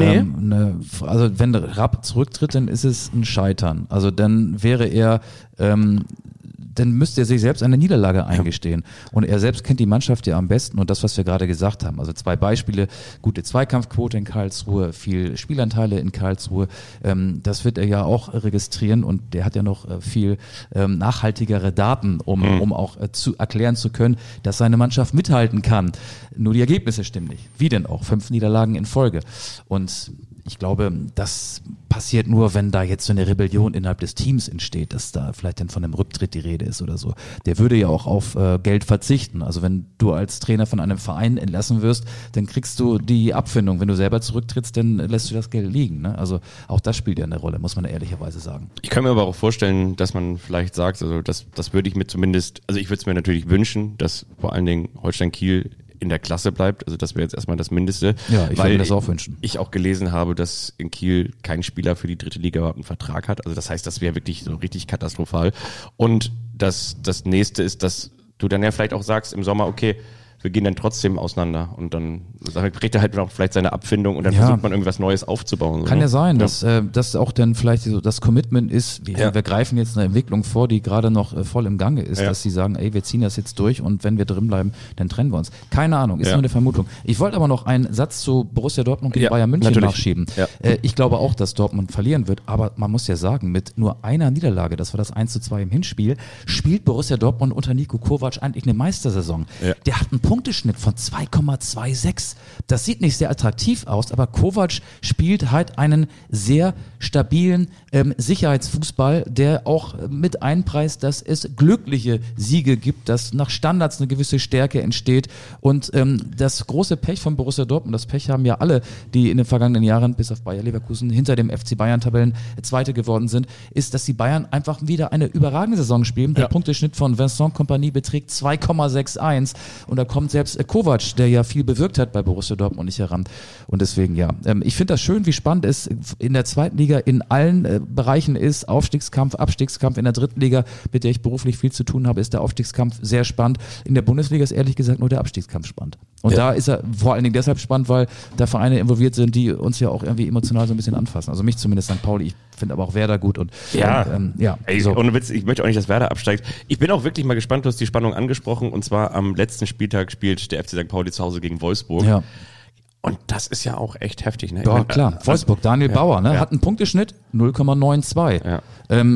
also wenn Rapp zurücktritt, dann ist es ein Scheitern. Also dann wäre er dann müsste er sich selbst eine Niederlage eingestehen. Und er selbst kennt die Mannschaft ja am besten und das, was wir gerade gesagt haben. Also 2 Beispiele, gute Zweikampfquote in Karlsruhe, viel Spielanteile in Karlsruhe. Das wird er ja auch registrieren und der hat ja noch viel nachhaltigere Daten, um auch zu erklären zu können, dass seine Mannschaft mithalten kann. Nur die Ergebnisse stimmen nicht. Wie denn auch? 5 Niederlagen in Folge. Und ich glaube, das passiert nur, wenn da jetzt so eine Rebellion innerhalb des Teams entsteht, dass da vielleicht dann von einem Rücktritt die Rede ist oder so. Der würde ja auch auf Geld verzichten. Also wenn du als Trainer von einem Verein entlassen wirst, dann kriegst du die Abfindung. Wenn du selber zurücktrittst, dann lässt du das Geld liegen. Ne? Also auch das spielt ja eine Rolle, muss man ehrlicherweise sagen. Ich kann mir aber auch vorstellen, dass man vielleicht sagt, also das würde ich mir zumindest, also ich würde es mir natürlich wünschen, dass vor allen Dingen Holstein Kiel in der Klasse bleibt. Also das wäre jetzt erstmal das Mindeste. Ja, ich würde mir das auch wünschen. Ich auch gelesen habe, dass in Kiel kein Spieler für die 3. Liga überhaupt einen Vertrag hat. Also das heißt, das wäre wirklich so richtig katastrophal. Und das Nächste ist, dass du dann ja vielleicht auch sagst im Sommer, okay, wir gehen dann trotzdem auseinander und dann kriegt er halt auch vielleicht seine Abfindung und dann versucht man irgendwas Neues aufzubauen. Kann ja sein, dass das auch dann vielleicht so das Commitment ist, wir greifen jetzt eine Entwicklung vor, die gerade noch voll im Gange ist, dass sie sagen, ey, wir ziehen das jetzt durch und wenn wir drin bleiben, dann trennen wir uns. Keine Ahnung, ist nur eine Vermutung. Ich wollte aber noch einen Satz zu Borussia Dortmund gegen Bayern München nachschieben. Ja. Ich glaube auch, dass Dortmund verlieren wird, aber man muss ja sagen, mit nur einer Niederlage, das war das 1:2 im Hinspiel, spielt Borussia Dortmund unter Niko Kovac eigentlich eine Meistersaison. Ja. Der hat einen Punkteschnitt von 2,26. Das sieht nicht sehr attraktiv aus, aber Kovac spielt halt einen sehr stabilen Sicherheitsfußball, der auch mit einpreist, dass es glückliche Siege gibt, dass nach Standards eine gewisse Stärke entsteht und das große Pech von Borussia Dortmund, das Pech haben ja alle, die in den vergangenen Jahren bis auf Bayer Leverkusen hinter dem FC Bayern Tabellen Zweite geworden sind, ist, dass die Bayern einfach wieder eine überragende Saison spielen. Der Punkteschnitt von Vincent Kompany beträgt 2,61 und da kommt selbst Kovac, der ja viel bewirkt hat bei Borussia Dortmund, nicht heran. Und deswegen, ich finde das schön, wie spannend es in der 2. Liga in allen Bereichen ist. Aufstiegskampf, Abstiegskampf. In der 3. Liga, mit der ich beruflich viel zu tun habe, ist der Aufstiegskampf sehr spannend. In der Bundesliga ist ehrlich gesagt nur der Abstiegskampf spannend. Und da ist er vor allen Dingen deshalb spannend, weil da Vereine involviert sind, die uns ja auch irgendwie emotional so ein bisschen anfassen. Also mich zumindest, St. Pauli, ich finde aber auch Werder gut. Und ohne Witz, ich möchte auch nicht, dass Werder absteigt. Ich bin auch wirklich mal gespannt, du hast die Spannung angesprochen, und zwar am letzten Spieltag spielt der FC St. Pauli zu Hause gegen Wolfsburg. Ja. Und das ist ja auch echt heftig, ne? Ja, klar. Wolfsburg, Daniel Bauer, ne? Hat einen Punkteschnitt 0,92. Ja.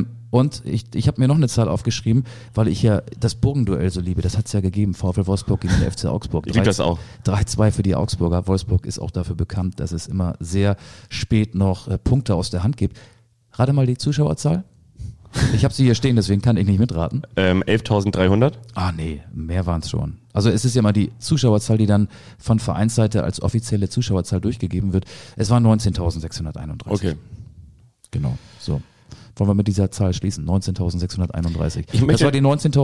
Und ich habe mir noch eine Zahl aufgeschrieben, weil ich ja das Burgenduell so liebe. Das hat es ja gegeben, VfL Wolfsburg gegen den FC Augsburg. Ich liebe das auch. 3-2 für die Augsburger. Wolfsburg ist auch dafür bekannt, dass es immer sehr spät noch Punkte aus der Hand gibt. Rate mal die Zuschauerzahl. Ich habe sie hier stehen, deswegen kann ich nicht mitraten. 11.300? Ah nee, mehr waren es schon. Also es ist ja mal die Zuschauerzahl, die dann von Vereinsseite als offizielle Zuschauerzahl durchgegeben wird. Es waren 19.631. Okay. Genau, so. Wollen wir mit dieser Zahl schließen? 19.631. Das war die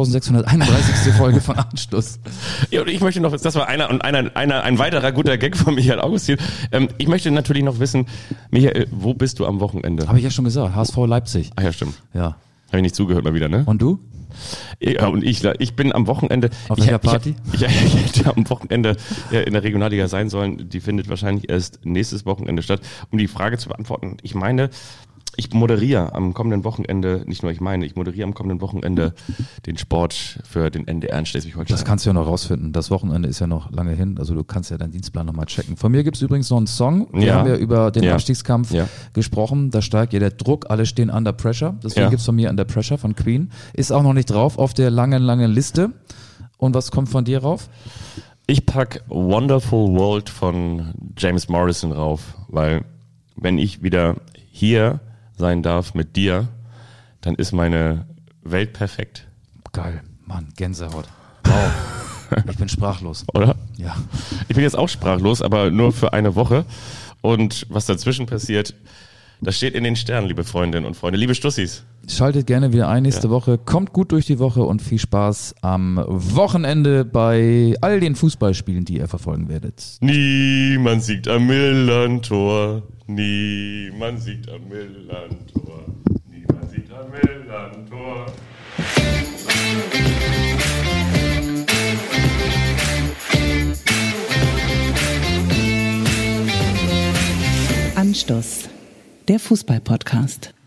19.631. Folge von Anstoß. Ja, und ich möchte noch, das war ein weiterer guter Gag von Michael Augustin. Ich möchte natürlich noch wissen, Michael, wo bist du am Wochenende? Habe ich ja schon gesagt, HSV Leipzig. Ach ja, stimmt. Ja. Habe ich nicht zugehört mal wieder, ne? Und du? Ja, und ich bin am Wochenende. Auf welcher Party? Ich hätte am Wochenende in der Regionalliga sein sollen. Die findet wahrscheinlich erst nächstes Wochenende statt. Um die Frage zu beantworten, ich meine, ich moderiere am kommenden Wochenende, ich moderiere am kommenden Wochenende den Sport für den NDR in Schleswig-Holstein. Das kannst du ja noch rausfinden. Das Wochenende ist ja noch lange hin. Also du kannst ja deinen Dienstplan nochmal checken. Von mir gibt's übrigens noch einen Song. Wir haben ja über den Abstiegskampf gesprochen. Da steigt ja der Druck. Alle stehen under pressure. Deswegen gibt's von mir Under Pressure von Queen. Ist auch noch nicht drauf auf der langen Liste. Und was kommt von dir rauf? Ich pack Wonderful World von James Morrison rauf. Weil wenn ich wieder hier sein darf mit dir, dann ist meine Welt perfekt. Geil, Mann, Gänsehaut. Wow, ich bin sprachlos. Oder? Ja. Ich bin jetzt auch sprachlos, aber nur für eine Woche. Und was dazwischen passiert, das steht in den Sternen, liebe Freundinnen und Freunde, liebe Stussis. Schaltet gerne wieder ein nächste Woche. Kommt gut durch die Woche und viel Spaß am Wochenende bei all den Fußballspielen, die ihr verfolgen werdet. Niemand siegt am Millern-Tor. Niemand siegt am Millern-Tor. Niemand siegt am Millern-Tor. Anstoß, der Fußball-Podcast.